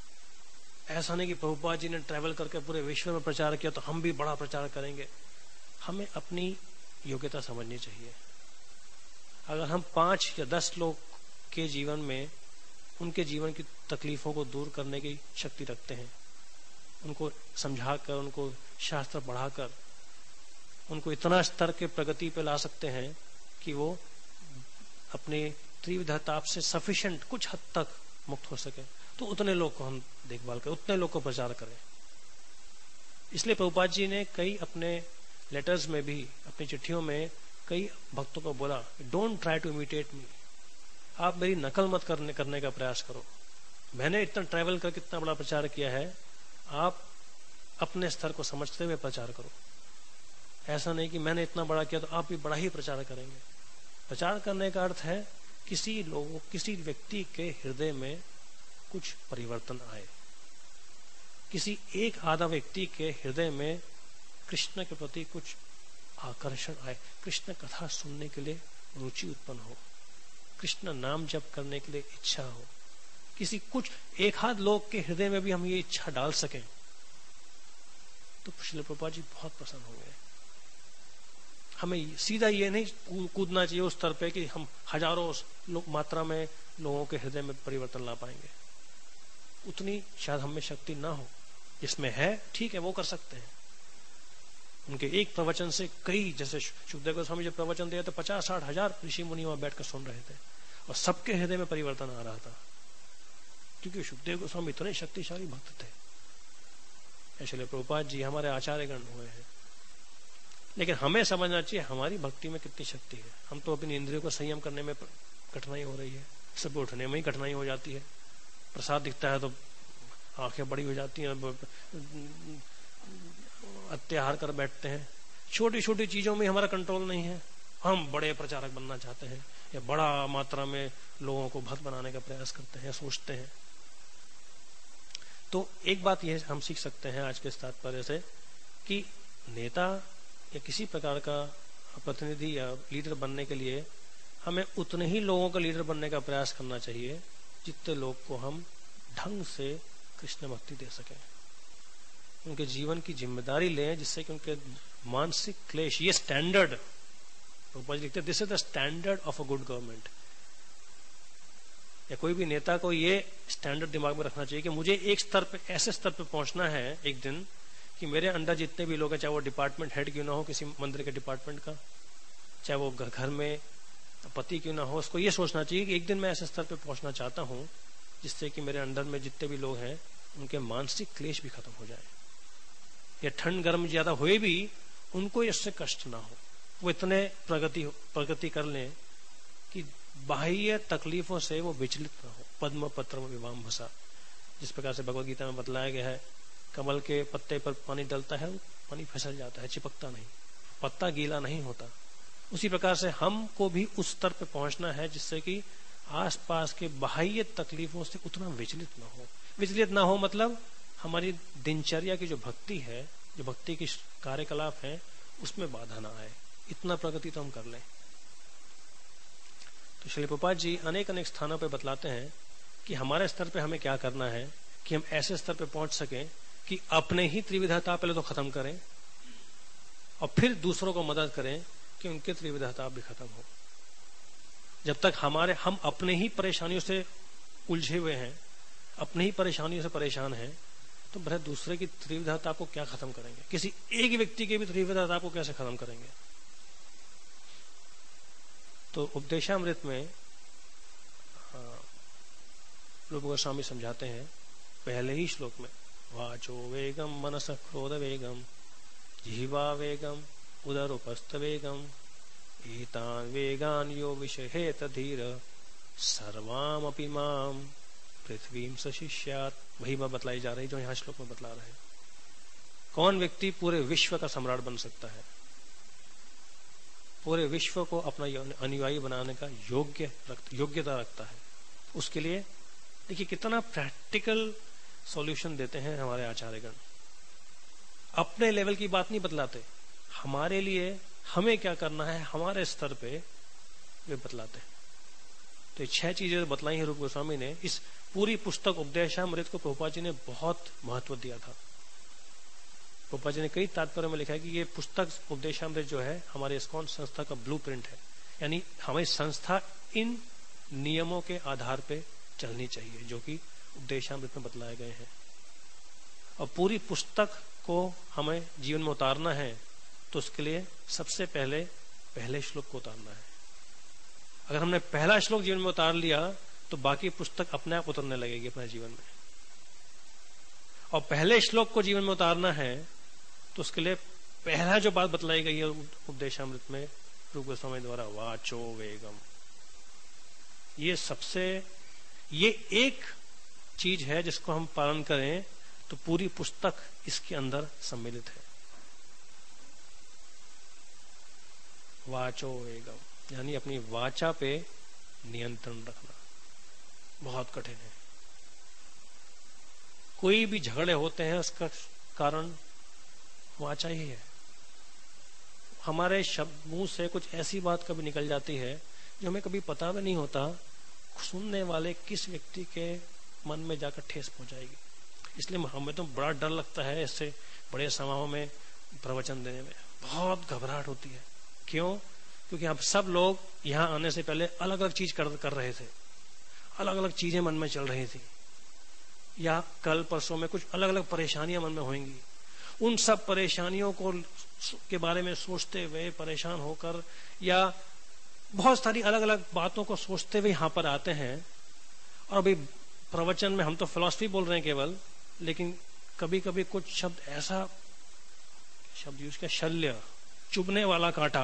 ऐसा नहीं कि प्रभुपाद जी ने ट्रैवल करके पूरे विश्व में प्रचार किया तो हम भी बड़ा प्रचार करेंगे। हमें अपनी योग्यता समझनी चाहिए। अगर हम पांच या दस लोग के जीवन में उनके जीवन की तकलीफों को दूर करने की शक्ति रखते हैं, उनको समझाकर, उनको शास्त्र पढ़ाकर उनको इतना स्तर के प्रगति पे ला सकते हैं कि वो अपने त्रिविध ताप से सफिशिएंट कुछ हद तक मुक्त हो सके, तो उतने लोग को हम देखभाल करें, उतने लोग को प्रचार करें। इसलिए प्रभुपाद जी ने कई अपने लेटर्स में भी, अपनी चिट्ठियों में कई भक्तों को बोला, don't try to imitate me, आप मेरी नकल मत करने करने का प्रयास करो। मैंने इतना ट्रैवल कर कितना बड़ा प्रचार किया है, आप अपने स्तर को समझते हुए प्रचार करो। ऐसा नहीं कि मैंने इतना बड़ा किया तो आप भी बड़ा ही प्रचार करेंगे। प्रचार करने का अर्थ है किसी लोगों किसी व्यक्ति के हृदय में कुछ परिवर्तन आए, किसी एक आधा व्यक्ति के हृदय में कृष्ण के प्रति कुछ आकर्षण आए, कृष्ण कथा सुनने के लिए रुचि उत्पन्न हो, कृष्ण नाम जप करने के लिए इच्छा हो, किसी कुछ एक हाथ लोग के हृदय में भी हम ये इच्छा डाल सकें तो श्रील प्रभुपाद जी बहुत प्रसन्न होंगे। हमें सीधा ये नहीं कूदना चाहिए उस स्तर पे कि हम हजारों लोग मात्रा में लोगों के हृदय में परिवर्तन ला पाएंगे, उतनी शायद हमें शक्ति ना हो। जिसमें है ठीक है, वो कर सकते हैं। उनके एक प्रवचन से कई, जैसे शुभदेव गोस्वामी जो प्रवचन दिए थे, पचास साठ हजार ऋषि मुनि वहां बैठकर सुन रहे थे और सबके हृदय में परिवर्तन आ रहा था, क्योंकि शुभदेव गोस्वामी इतने शक्तिशाली भक्त थे। इसलिए प्रभुपाद जी हमारे आचार्यगण हुए हैं। लेकिन हमें समझना चाहिए हमारी भक्ति में कितनी शक्ति है। हम तो अपनी इंद्रियों को संयम करने में कठिनाई हो रही है, सब उठने में ही कठिनाई हो जाती है, प्रसाद दिखता है तो आंखें बड़ी हो जाती हैं, अत्याहार कर बैठते हैं। छोटी छोटी चीजों में हमारा कंट्रोल नहीं है, हम बड़े प्रचारक बनना चाहते हैं या बड़ा मात्रा में लोगों को भक्त बनाने का प्रयास करते हैं, सोचते हैं। तो एक बात यह हम सीख सकते हैं आज के इस तात्पर्य से कि नेता या किसी प्रकार का प्रतिनिधि या लीडर बनने के लिए हमें उतने ही लोगों का लीडर बनने का प्रयास करना चाहिए जितने लोग को हम ढंग से कृष्ण भक्ति दे सकें, उनके जीवन की जिम्मेदारी लें, जिससे कि उनके मानसिक क्लेश, ये स्टैंडर्ड प्रभुपाद जी लिखते हैं, this is the standard of a good government. या कोई भी नेता को ये स्टैंडर्ड दिमाग में रखना चाहिए कि मुझे एक स्तर पे, ऐसे स्तर पे पहुंचना है एक दिन कि मेरे अंडर जितने भी लोग हैं, चाहे वो डिपार्टमेंट हेड क्यों ना हो किसी मंदिर के डिपार्टमेंट का, चाहे वो घर में पति क्यों ना हो, उसको ये सोचना चाहिए कि एक दिन मैं ऐसे स्तर पे पहुंचना चाहता हूं जिससे कि मेरे अंडर में जितने भी लोग हैं उनके मानसिक क्लेश भी खत्म हो जाए, या ठंड गर्म ज्यादा हुए भी उनको इससे कष्ट ना हो, वो इतने प्रगति प्रगति कर लें कि बाह्य तकलीफों से वो विचलित ना हो। पद्म पत्र विवाम भसा, जिस प्रकार से भगवद गीता में बतलाया गया है, कमल के पत्ते पर पानी डलता है, पानी फिसल जाता है, चिपकता नहीं, पत्ता गीला नहीं होता। उसी प्रकार से हमको भी उस स्तर पे पहुंचना है जिससे कि आसपास के बाह्य तकलीफों से उतना विचलित ना हो। विचलित ना हो मतलब हमारी दिनचर्या की जो भक्ति है, जो भक्ति की कार्यकलाप है, उसमें बाधा ना आए। इतना प्रगति तो हम कर लें। तो श्री प्रभुपाद जी अनेक अनेक स्थानों पे बतलाते हैं कि हमारे स्तर पे हमें क्या करना है कि हम ऐसे स्तर पे पहुंच सकें कि अपने ही त्रिविधता पहले तो खत्म करें और फिर दूसरों को मदद करें कि उनके त्रिविधता भी खत्म हो। जब तक हमारे हम अपने ही परेशानियों से उलझे हुए हैं, अपनी ही परेशानियों से परेशान हैं, तो भले दूसरे की त्रिविधता को क्या खत्म करेंगे? किसी एक व्यक्ति की भी त्रिविधता को कैसे खत्म करेंगे? तो उपदेशामृत में रूप गोस्वामी समझाते हैं पहले ही श्लोक में, वाचो वेगम मनस क्रोध वेगम जिह्वा वेगम उदरोपस्थ वेगम एतान वेगान यो विषहेत धीर सर्वाम अपि माम पृथ्वीम सशिष्यात। वही बात बतलाई जा रही जो यहाँ श्लोक में बतला रहे हैं। कौन व्यक्ति पूरे विश्व का सम्राट बन सकता है, पूरे विश्व को अपना अनुयायी बनाने का योग्य रख, योग्यता रखता है? उसके लिए देखिए कितना प्रैक्टिकल सॉल्यूशन देते हैं हमारे आचार्यगण। अपने लेवल की बात नहीं बतलाते, हमारे लिए हमें क्या करना है हमारे स्तर पे वे बतलाते हैं। तो छह चीजें बतलाई हैं रूप गोस्वामी ने। इस पूरी पुस्तक उपदेशामृत को प्रभुपाद जी ने बहुत महत्व दिया था। प्रभुपाद जी ने कई तात्पर्य में लिखा है कि ये पुस्तक उपदेशामृत जो है हमारे इस्कॉन संस्था का ब्लूप्रिंट है, यानी हमारी संस्था इन नियमों के आधार पे चलनी चाहिए जो कि उपदेशामृत में बतलाए गए हैं। और पूरी पुस्तक को हमें जीवन में उतारना है तो उसके लिए सबसे पहले पहले श्लोक को उतारना है। अगर हमने पहला श्लोक जीवन में उतार लिया तो बाकी पुस्तक अपने आप उतरने लगेगी अपने जीवन में। और पहले श्लोक को जीवन में उतारना है तो उसके लिए पहला जो बात बतलाई गई है उपदेशामृत में रूप गोस्वामी द्वारा, वाचो वेगम, ये सबसे ये एक चीज है जिसको हम पालन करें तो पूरी पुस्तक इसके अंदर सम्मिलित है। वाचो वेगम यानी अपनी वाचा पे नियंत्रण रखना बहुत कठिन है। कोई भी झगड़े होते हैं उसका कारण वाचा ही है। हमारे शब्द मुंह से कुछ ऐसी बात कभी निकल जाती है जो हमें कभी पता भी नहीं होता सुनने वाले किस व्यक्ति के मन में जाकर ठेस पहुंचाएगी। इसलिए हमें तो बड़ा डर लगता है ऐसे बड़े समारोह में प्रवचन देने में, बहुत घबराहट होती है। क्यों? क्योंकि अब सब लोग यहाँ आने से पहले अलग अलग चीज कर, कर रहे थे, अलग अलग चीजें मन में चल रही थी, या कल परसों में कुछ अलग अलग परेशानियां मन में होंगी। उन सब परेशानियों को के बारे में सोचते हुए परेशान होकर या बहुत सारी अलग अलग बातों को सोचते हुए यहाँ पर आते हैं। और अभी प्रवचन में हम तो फिलॉसफी बोल रहे हैं केवल, लेकिन कभी कभी कुछ शब्द ऐसा शब्द यूज किया, शल्य, चुभने वाला कांटा,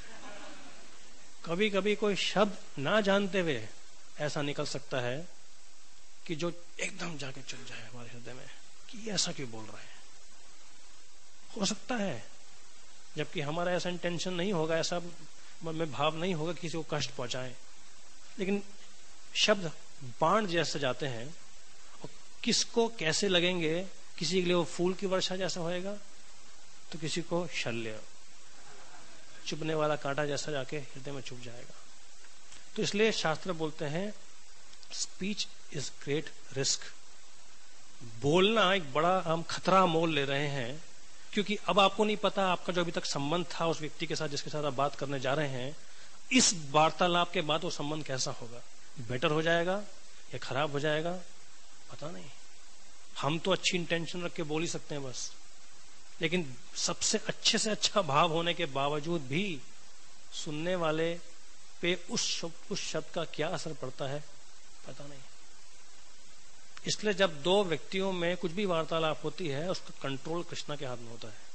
कभी कभी कोई शब्द ना जानते हुए ऐसा निकल सकता है कि जो एकदम जाके चल जाए हमारे हृदय में कि ऐसा क्यों बोल रहे हैं। हो सकता है, जबकि हमारा ऐसा इंटेंशन नहीं होगा, ऐसा मन में भाव नहीं होगा किसी को कष्ट पहुंचाए, लेकिन शब्द बाण जैसे जाते हैं और किसको कैसे लगेंगे। किसी के लिए वो फूल की वर्षा जैसा होएगा तो किसी को शल्य, चुभने वाला कांटा जैसा जाके हृदय में चुभ जाएगा। तो इसलिए शास्त्र बोलते हैं स्पीच इज ग्रेट रिस्क। बोलना एक बड़ा हम खतरा मोल ले रहे हैं, क्योंकि अब आपको नहीं पता आपका जो अभी तक संबंध था उस व्यक्ति के साथ जिसके साथ आप बात करने जा रहे हैं, इस वार्तालाप के बाद वो संबंध कैसा होगा, बेटर हो जाएगा या खराब हो जाएगा, पता नहीं। हम तो अच्छी इंटेंशन रख के बोल ही सकते हैं बस, लेकिन सबसे अच्छे से अच्छा भाव होने के बावजूद भी सुनने वाले पे उस शब्द उस शब्द का क्या असर पड़ता है पता नहीं। इसलिए जब दो व्यक्तियों में कुछ भी वार्तालाप होती है उसका कंट्रोल कृष्णा के हाथ में होता है।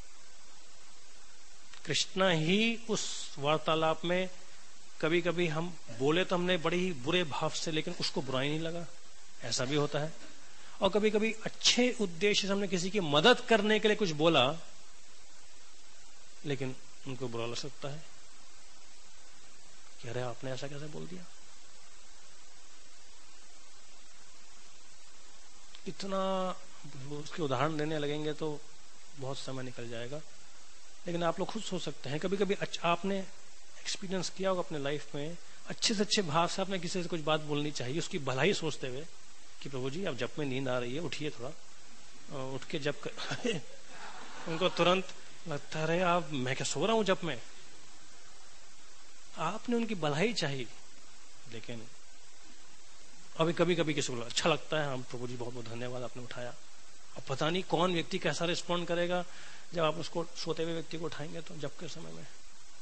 कृष्णा ही उस वार्तालाप में, कभी कभी हम बोले तो हमने बड़े ही बुरे भाव से, लेकिन उसको बुराई नहीं लगा, ऐसा भी होता है। और कभी कभी अच्छे उद्देश्य से हमने किसी की मदद करने के लिए कुछ बोला, लेकिन उनको बुरा लग सकता है कि अरे आपने ऐसा कैसे बोल दिया। इतना उसके उदाहरण देने लगेंगे तो बहुत समय निकल जाएगा, लेकिन आप लोग खुद सोच सकते हैं। कभी कभी अच्छा आपने एक्सपीरियंस किया होगा अपने लाइफ में, अच्छे से अच्छे भाव से आपने किसी से कुछ बात बोलनी चाहिए, उसकी भलाई सोचते हुए कि प्रभु जी अब जब में नींद आ रही है उठिए थोड़ा, उठ के जब कर... उनको तुरंत लगता है आप मैं क्या सो रहा हूं जब में। आपने उनकी भलाई चाहिए, लेकिन अभी कभी कभी किसी को अच्छा लगता है, हम प्रभु जी बहुत बहुत धन्यवाद आपने उठाया। अब पता नहीं कौन व्यक्ति कैसा रिस्पॉन्ड करेगा जब आप उसको सोते हुए व्यक्ति को उठाएंगे तो जब के समय में।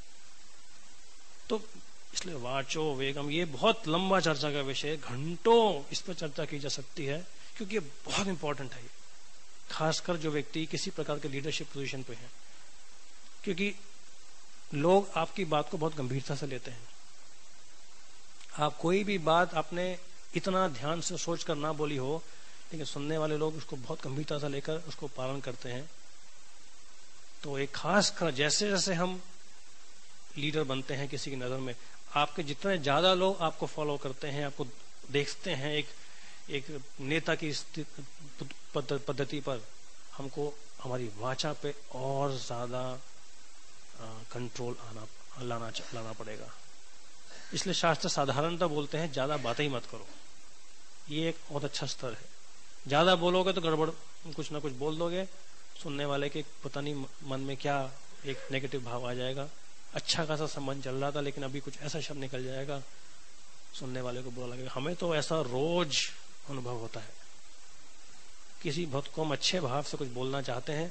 तो इसलिए वाचो वेगम ये बहुत लंबा चर्चा का विषय है, घंटों इस पर चर्चा की जा सकती है, क्योंकि ये बहुत इंपॉर्टेंट है, खासकर जो व्यक्ति किसी प्रकार के लीडरशिप पोजीशन पे है, क्योंकि लोग आपकी बात को बहुत गंभीरता से लेते हैं। आप कोई भी बात आपने इतना ध्यान से सोच कर ना बोली हो, लेकिन सुनने वाले लोग उसको बहुत गंभीरता से लेकर उसको पालन करते हैं। तो एक खास कर जैसे जैसे हम लीडर बनते हैं किसी की नजर में, आपके जितने ज्यादा लोग आपको फॉलो करते हैं, आपको देखते हैं एक एक नेता की पद्धति पर, हमको हमारी वाचा पे और ज्यादा कंट्रोल आना लाना लाना पड़ेगा। इसलिए शास्त्र साधारणतः बोलते हैं ज्यादा बातें ही मत करो, ये एक बहुत अच्छा स्तर है। ज्यादा बोलोगे तो गड़बड़, कुछ ना कुछ बोल दोगे, सुनने वाले के पता नहीं मन में क्या एक नेगेटिव भाव आ जाएगा। अच्छा खासा संबंध चल रहा था, लेकिन अभी कुछ ऐसा शब्द निकल जाएगा, सुनने वाले को बुरा लगेगा। हमें तो ऐसा रोज अनुभव होता है, किसी बहुत कम अच्छे भाव से कुछ बोलना चाहते हैं,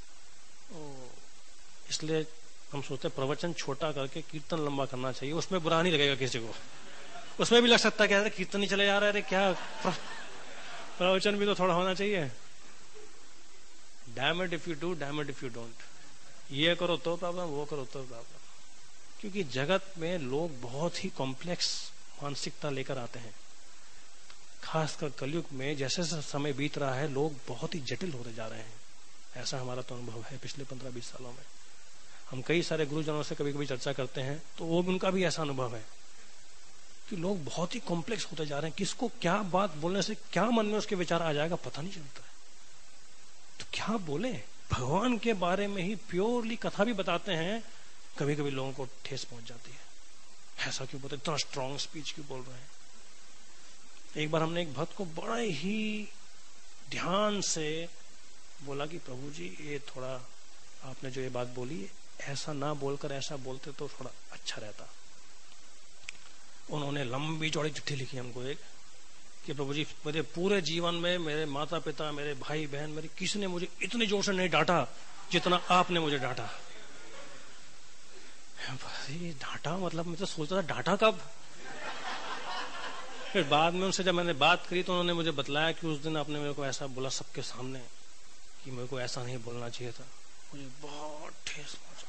इसलिए हम सोचते हैं प्रवचन छोटा करके कीर्तन लंबा करना चाहिए, उसमें बुरा नहीं लगेगा किसी को। उसमें भी लग सकता है कि कीर्तन ही चले जा रहा है, अरे क्या प्रवचन भी तो थोड़ा होना चाहिए। Damn it if you do, damn it if you don't. ये करो तो प्रॉब्लम, वो करो तो प्रॉब्लम। क्योंकि जगत में लोग बहुत ही कॉम्प्लेक्स मानसिकता लेकर आते हैं, खासकर कलयुग में जैसे जैसे समय बीत रहा है लोग बहुत ही जटिल होते जा रहे हैं। ऐसा हमारा तो अनुभव है पिछले पंद्रह बीस सालों में। हम कई सारे गुरुजनों से कभी कभी चर्चा करते हैं तो वो उनका भी ऐसा अनुभव है कि लोग बहुत ही कॉम्प्लेक्स होते जा रहे हैं। किसको क्या बात बोलने से क्या मन में उसके विचार आ जाएगा पता नहीं चलता है। तो क्या बोले, भगवान के बारे में ही प्योरली कथा भी बताते हैं, कभी कभी लोगों को ठेस पहुंच जाती है। ऐसा क्यों बोलते, इतना स्ट्रांग स्पीच क्यों बोल रहे हैं। एक बार हमने एक भक्त को बड़े ही ध्यान से बोला कि प्रभु जी ये थोड़ा आपने जो ये बात बोली ऐसा ना बोलकर ऐसा बोलते तो थोड़ा अच्छा रहता। उन्होंने लंबी चौड़ी चिट्ठी लिखी हमको एक कि प्रभु जी मेरे पूरे जीवन में मेरे माता पिता, मेरे भाई बहन, मेरे किसी ने मुझे इतनी जोर से नहीं डांटा जितना आपने मुझे डांटा। डांटा मतलब मैं तो सोचता था डांटा कब। फिर बाद में उनसे जब मैंने बात करी तो उन्होंने मुझे बतलाया कि उस दिन आपने मेरे को ऐसा बोला सबके सामने कि मेरे को ऐसा नहीं बोलना चाहिए था। मुझे बहुत ठेस पहुंचा।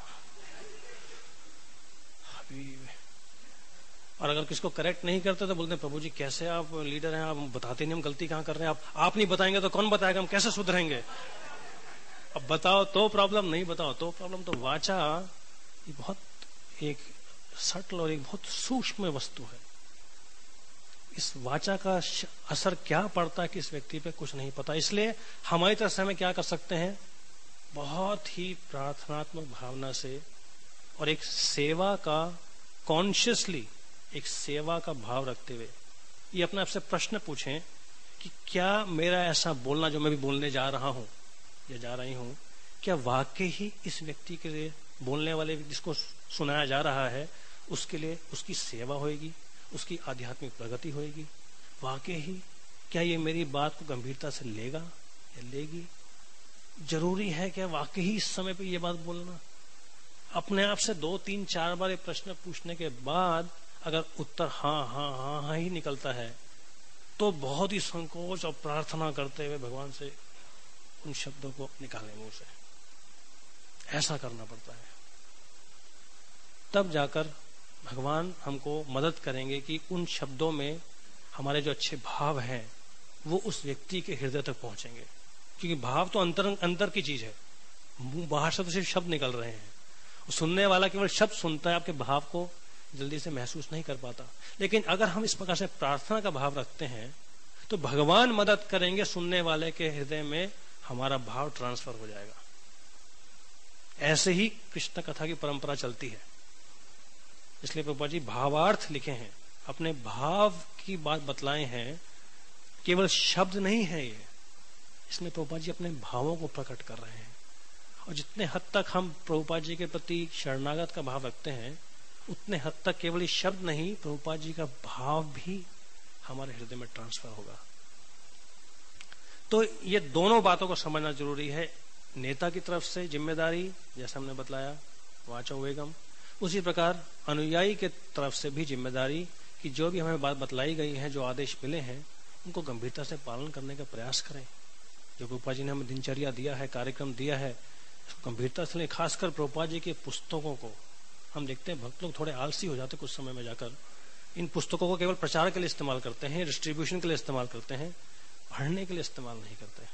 अभी और अगर किसको करेक्ट नहीं करते तो बोलते हैं प्रभु जी कैसे आप लीडर हैं, आप बताते नहीं हम गलती कहां कर रहे हैं। आप आप नहीं बताएंगे तो कौन बताएगा, हम कैसे सुधरेंगे। अब बताओ तो प्रॉब्लम, नहीं बताओ तो प्रॉब्लम। तो वाचा ये बहुत एक सटल और एक बहुत सूक्ष्म वस्तु है। इस वाचा का असर क्या पड़ता है किस व्यक्ति पे कुछ नहीं पता। इसलिए हमारी तरफ से हमें क्या कर सकते हैं, बहुत ही प्रार्थनात्मक भावना से और एक सेवा का कॉन्शियसली एक सेवा का भाव रखते हुए ये अपने आप से प्रश्न पूछें कि क्या मेरा ऐसा बोलना जो मैं भी बोलने जा रहा हूं या जा रही हूं, क्या वाकई ही इस व्यक्ति के लिए, बोलने वाले जिसको सुनाया जा रहा है उसके लिए उसकी सेवा होगी, उसकी आध्यात्मिक प्रगति होगी। वाकई ही क्या ये मेरी बात को गंभीरता से लेगा या लेगी। जरूरी है क्या वाकई इस समय पे ये बात बोलना? अपने आप से दो तीन चार बार ये प्रश्न पूछने के बाद अगर उत्तर हाँ हाँ हाँ हाँ ही निकलता है तो बहुत ही संकोच और प्रार्थना करते हुए भगवान से उन शब्दों को निकालें मुंह से। ऐसा करना पड़ता है, तब जाकर भगवान हमको मदद करेंगे कि उन शब्दों में हमारे जो अच्छे भाव हैं वो उस व्यक्ति के हृदय तक पहुंचेंगे। क्योंकि भाव तो अंतर अंतर की चीज है, मुंह बाहर से तो सिर्फ शब्द निकल रहे हैं, सुनने वाला केवल शब्द सुनता है, आपके भाव को जल्दी से महसूस नहीं कर पाता। लेकिन अगर हम इस प्रकार से प्रार्थना का भाव रखते हैं तो भगवान मदद करेंगे, सुनने वाले के हृदय में हमारा भाव ट्रांसफर हो जाएगा। ऐसे ही कृष्ण कथा की परंपरा चलती है। इसलिए प्रभुपाद जी भावार्थ लिखे हैं, अपने भाव की बात बतलाए हैं, केवल शब्द नहीं है ये। इसमें प्रभुपाद जी अपने भावों को प्रकट कर रहे हैं। और जितने हद तक हम प्रभुपाद जी के प्रति शरणागत का भाव रखते हैं उतने हद तक केवल ये शब्द नहीं, प्रभुपाद जी का भाव भी हमारे हृदय में ट्रांसफर होगा। तो ये दोनों बातों को समझना जरूरी है। नेता की तरफ से जिम्मेदारी, जैसा हमने बतलाया, वाचो वेगम, उसी प्रकार अनुयायी के तरफ से भी जिम्मेदारी कि जो भी हमें बात बतलाई गई है, जो आदेश मिले हैं, उनको गंभीरता से पालन करने का प्रयास करें। जो प्रभुपाद जी ने हमें दिनचर्या दिया है, कार्यक्रम दिया है, इसको गंभीरता से, खासकर प्रभुपाद जी के पुस्तकों को हम देखते हैं भक्त लोग थोड़े आलसी हो जाते कुछ समय में जाकर इन पुस्तकों को केवल प्रचार के लिए इस्तेमाल करते हैं, डिस्ट्रीब्यूशन के लिए इस्तेमाल करते हैं, पढ़ने के लिए इस्तेमाल नहीं करते।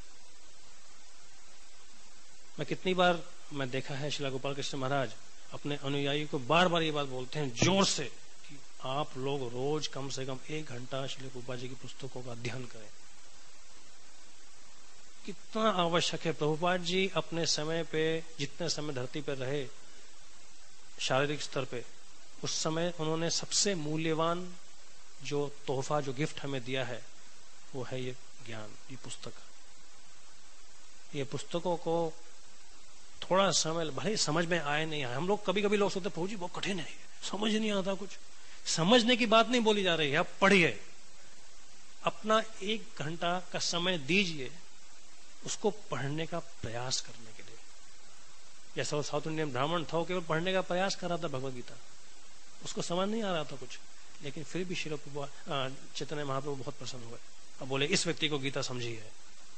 मैं कितनी बार मैं देखा है श्रीला गोपाल कृष्ण महाराज अपने अनुयायी को बार बार ये बात बोलते हैं जोर से कि आप लोग रोज कम से कम एक घंटा श्रील गोपाल जी की पुस्तकों का अध्ययन करें। कितना आवश्यक है। प्रभुपाद जी अपने समय पे जितने समय धरती पर रहे शारीरिक स्तर पे, उस समय उन्होंने सबसे मूल्यवान जो तोहफा, जो गिफ्ट हमें दिया है वो है ये ज्ञान, ये पुस्तक। ये पुस्तकों को थोड़ा समय भले समझ में आए नहीं आए, हम लोग कभी कभी लोग सोचते प्रभु जी बहुत कठिन है, समझ नहीं आता कुछ। समझने की बात नहीं बोली जा रही है, आप पढ़िए, अपना एक घंटा का समय दीजिए उसको पढ़ने का प्रयास करने के लिए। जैसा वो साउथ इंडियन ब्राह्मण था, वो केवल पढ़ने का प्रयास कर रहा था भगवद गीता, उसको समझ नहीं आ रहा था कुछ, लेकिन फिर भी श्री चैतन्य महाप्रभु बहुत प्रसन्न हुए और बोले इस व्यक्ति को गीता समझी है।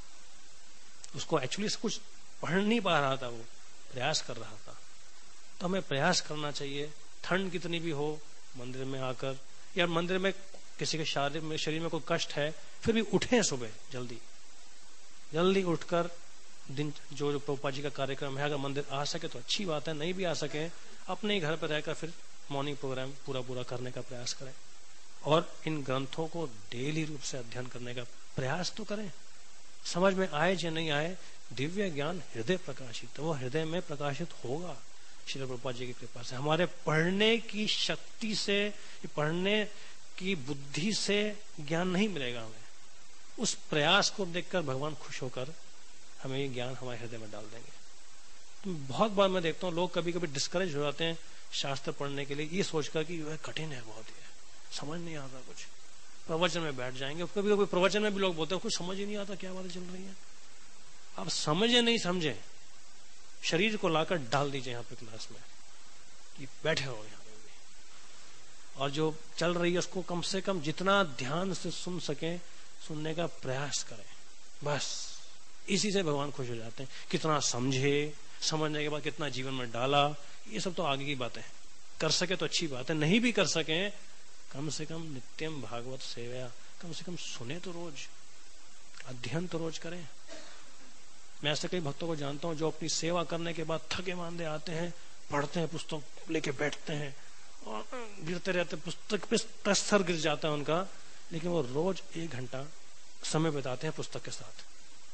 उसको एक्चुअली कुछ पढ़ नहीं पा रहा था, वो प्रयास कर रहा था। तो हमें प्रयास करना चाहिए, ठंड कितनी भी हो, मंदिर में आकर, या मंदिर में किसी के शरीर में शरीर में कोई कष्ट है, फिर भी उठें सुबह जल्दी जल्दी उठकर दिन जो जो प्रभुपाद जी का कार्यक्रम है, अगर मंदिर आ सके तो अच्छी बात है, नहीं भी आ सके अपने ही घर पर रहकर फिर मॉर्निंग प्रोग्राम पूरा पूरा करने का प्रयास करें। और इन ग्रंथों को डेली रूप से अध्ययन करने का प्रयास तो करें। समझ में आए या नहीं आए, दिव्य ज्ञान हृदय प्रकाशित, तो वो हृदय में प्रकाशित होगा श्री प्रभुपाद जी की कृपा से। हमारे पढ़ने की शक्ति से, पढ़ने की बुद्धि से ज्ञान नहीं मिलेगा हमें। उस प्रयास को देखकर भगवान खुश होकर हमें ये ज्ञान हमारे हृदय में डाल देंगे। तो बहुत बार मैं देखता हूँ लोग कभी कभी डिस्करेज हो जाते हैं शास्त्र पढ़ने के लिए, ये सोचकर कि यह कठिन है, बहुत ही है, समझ नहीं आता कुछ, प्रवचन में बैठ जाएंगे। कभी कभी प्रवचन में भी लोग बोलते हैं कुछ समझ ही नहीं आता क्या बातें चल रही है। आप समझे नहीं समझे, शरीर को लाकर डाल दीजिए यहाँ पे क्लास में कि बैठे हो यहाँ पे भी, और जो चल रही है उसको कम से कम जितना ध्यान से सुन सके सुनने का प्रयास करें। बस इसी से भगवान खुश हो जाते हैं। कितना समझे, समझने के बाद कितना जीवन में डाला, ये सब तो आगे की बातें हैं। कर सके तो अच्छी बात है, नहीं भी कर सके कम से कम नित्यम भागवत सेवा, कम से कम सुने तो रोज, अध्ययन तो रोज करें। मैं ऐसे कई भक्तों को जानता हूं जो अपनी सेवा करने के बाद थके मांदे आते हैं, पढ़ते हैं, पुस्तक लेके बैठते हैं और गिरते रहते, पुस्तक पे स्तर गिर जाता है उनका, लेकिन वो रोज एक घंटा समय बिताते हैं पुस्तक के साथ।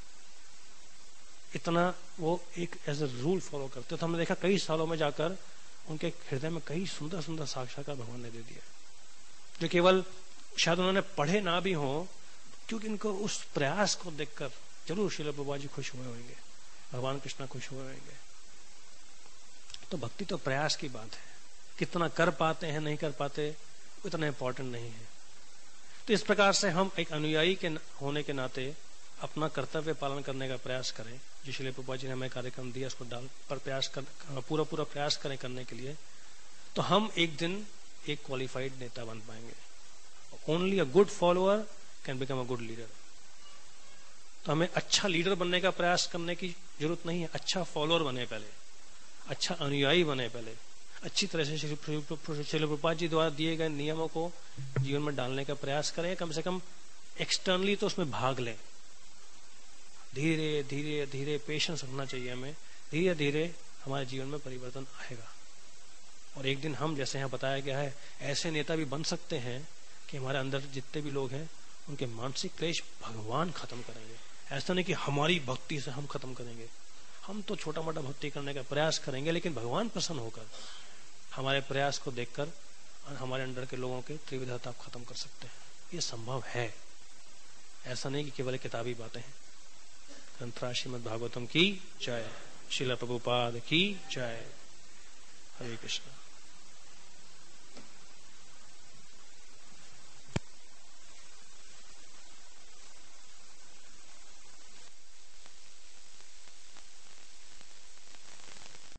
इतना वो एक एज ए रूल फॉलो करते। तो हमने देखा कई सालों में जाकर उनके हृदय में कई सुंदर सुंदर साक्षात्कार भगवान ने दे दिया, जो केवल शायद उन्होंने पढ़े ना भी हो, क्योंकि इनको उस प्रयास को देखकर जरूर श्रील प्रभुपाद जी खुश हुए होंगे, भगवान कृष्ण खुश हुए होंगे। तो भक्ति तो प्रयास की बात है, कितना कर पाते हैं नहीं कर पाते इतना इंपॉर्टेंट नहीं है। तो इस प्रकार से हम एक अनुयायी के होने के नाते अपना कर्तव्य पालन करने का प्रयास करें, जो श्रील प्रभुपाद जी ने हमें कार्यक्रम दिया उसको डाल पर प्रयास कर पूरा पूरा प्रयास करें करने के लिए, तो हम एक दिन एक क्वालिफाइड नेता बन पाएंगे। Only a good follower can become a good leader. तो हमें अच्छा लीडर बनने का प्रयास करने की जरूरत नहीं है, अच्छा फॉलोअर बने पहले, अच्छा अनुयायी बने पहले, अच्छी तरह से श्री प्रभुपाद जी द्वारा दिए गए नियमों को जीवन में डालने का प्रयास करें, कम से कम एक्सटर्नली तो उसमें भाग लें। धीरे धीरे धीरे पेशेंस रखना चाहिए हमें, धीरे धीरे हमारे जीवन में परिवर्तन आएगा और एक दिन हम, जैसे यहाँ बताया गया है, ऐसे नेता भी बन सकते हैं कि हमारे अंदर जितने भी लोग हैं उनके मानसिक क्लेश भगवान खत्म करेंगे। ऐसा नहीं कि हमारी भक्ति से हम खत्म करेंगे, हम तो छोटा मोटा भक्ति करने का प्रयास करेंगे, लेकिन भगवान प्रसन्न होकर हमारे प्रयास को देखकर हमारे अंदर के लोगों के त्रिविधता खत्म कर सकते हैं। ये संभव है, ऐसा नहीं कि केवल किताबी बातें हैं। ग्रंथराज श्रीमद् भागवतम की जय, श्रील प्रभुपाद की जय। हरे कृष्ण।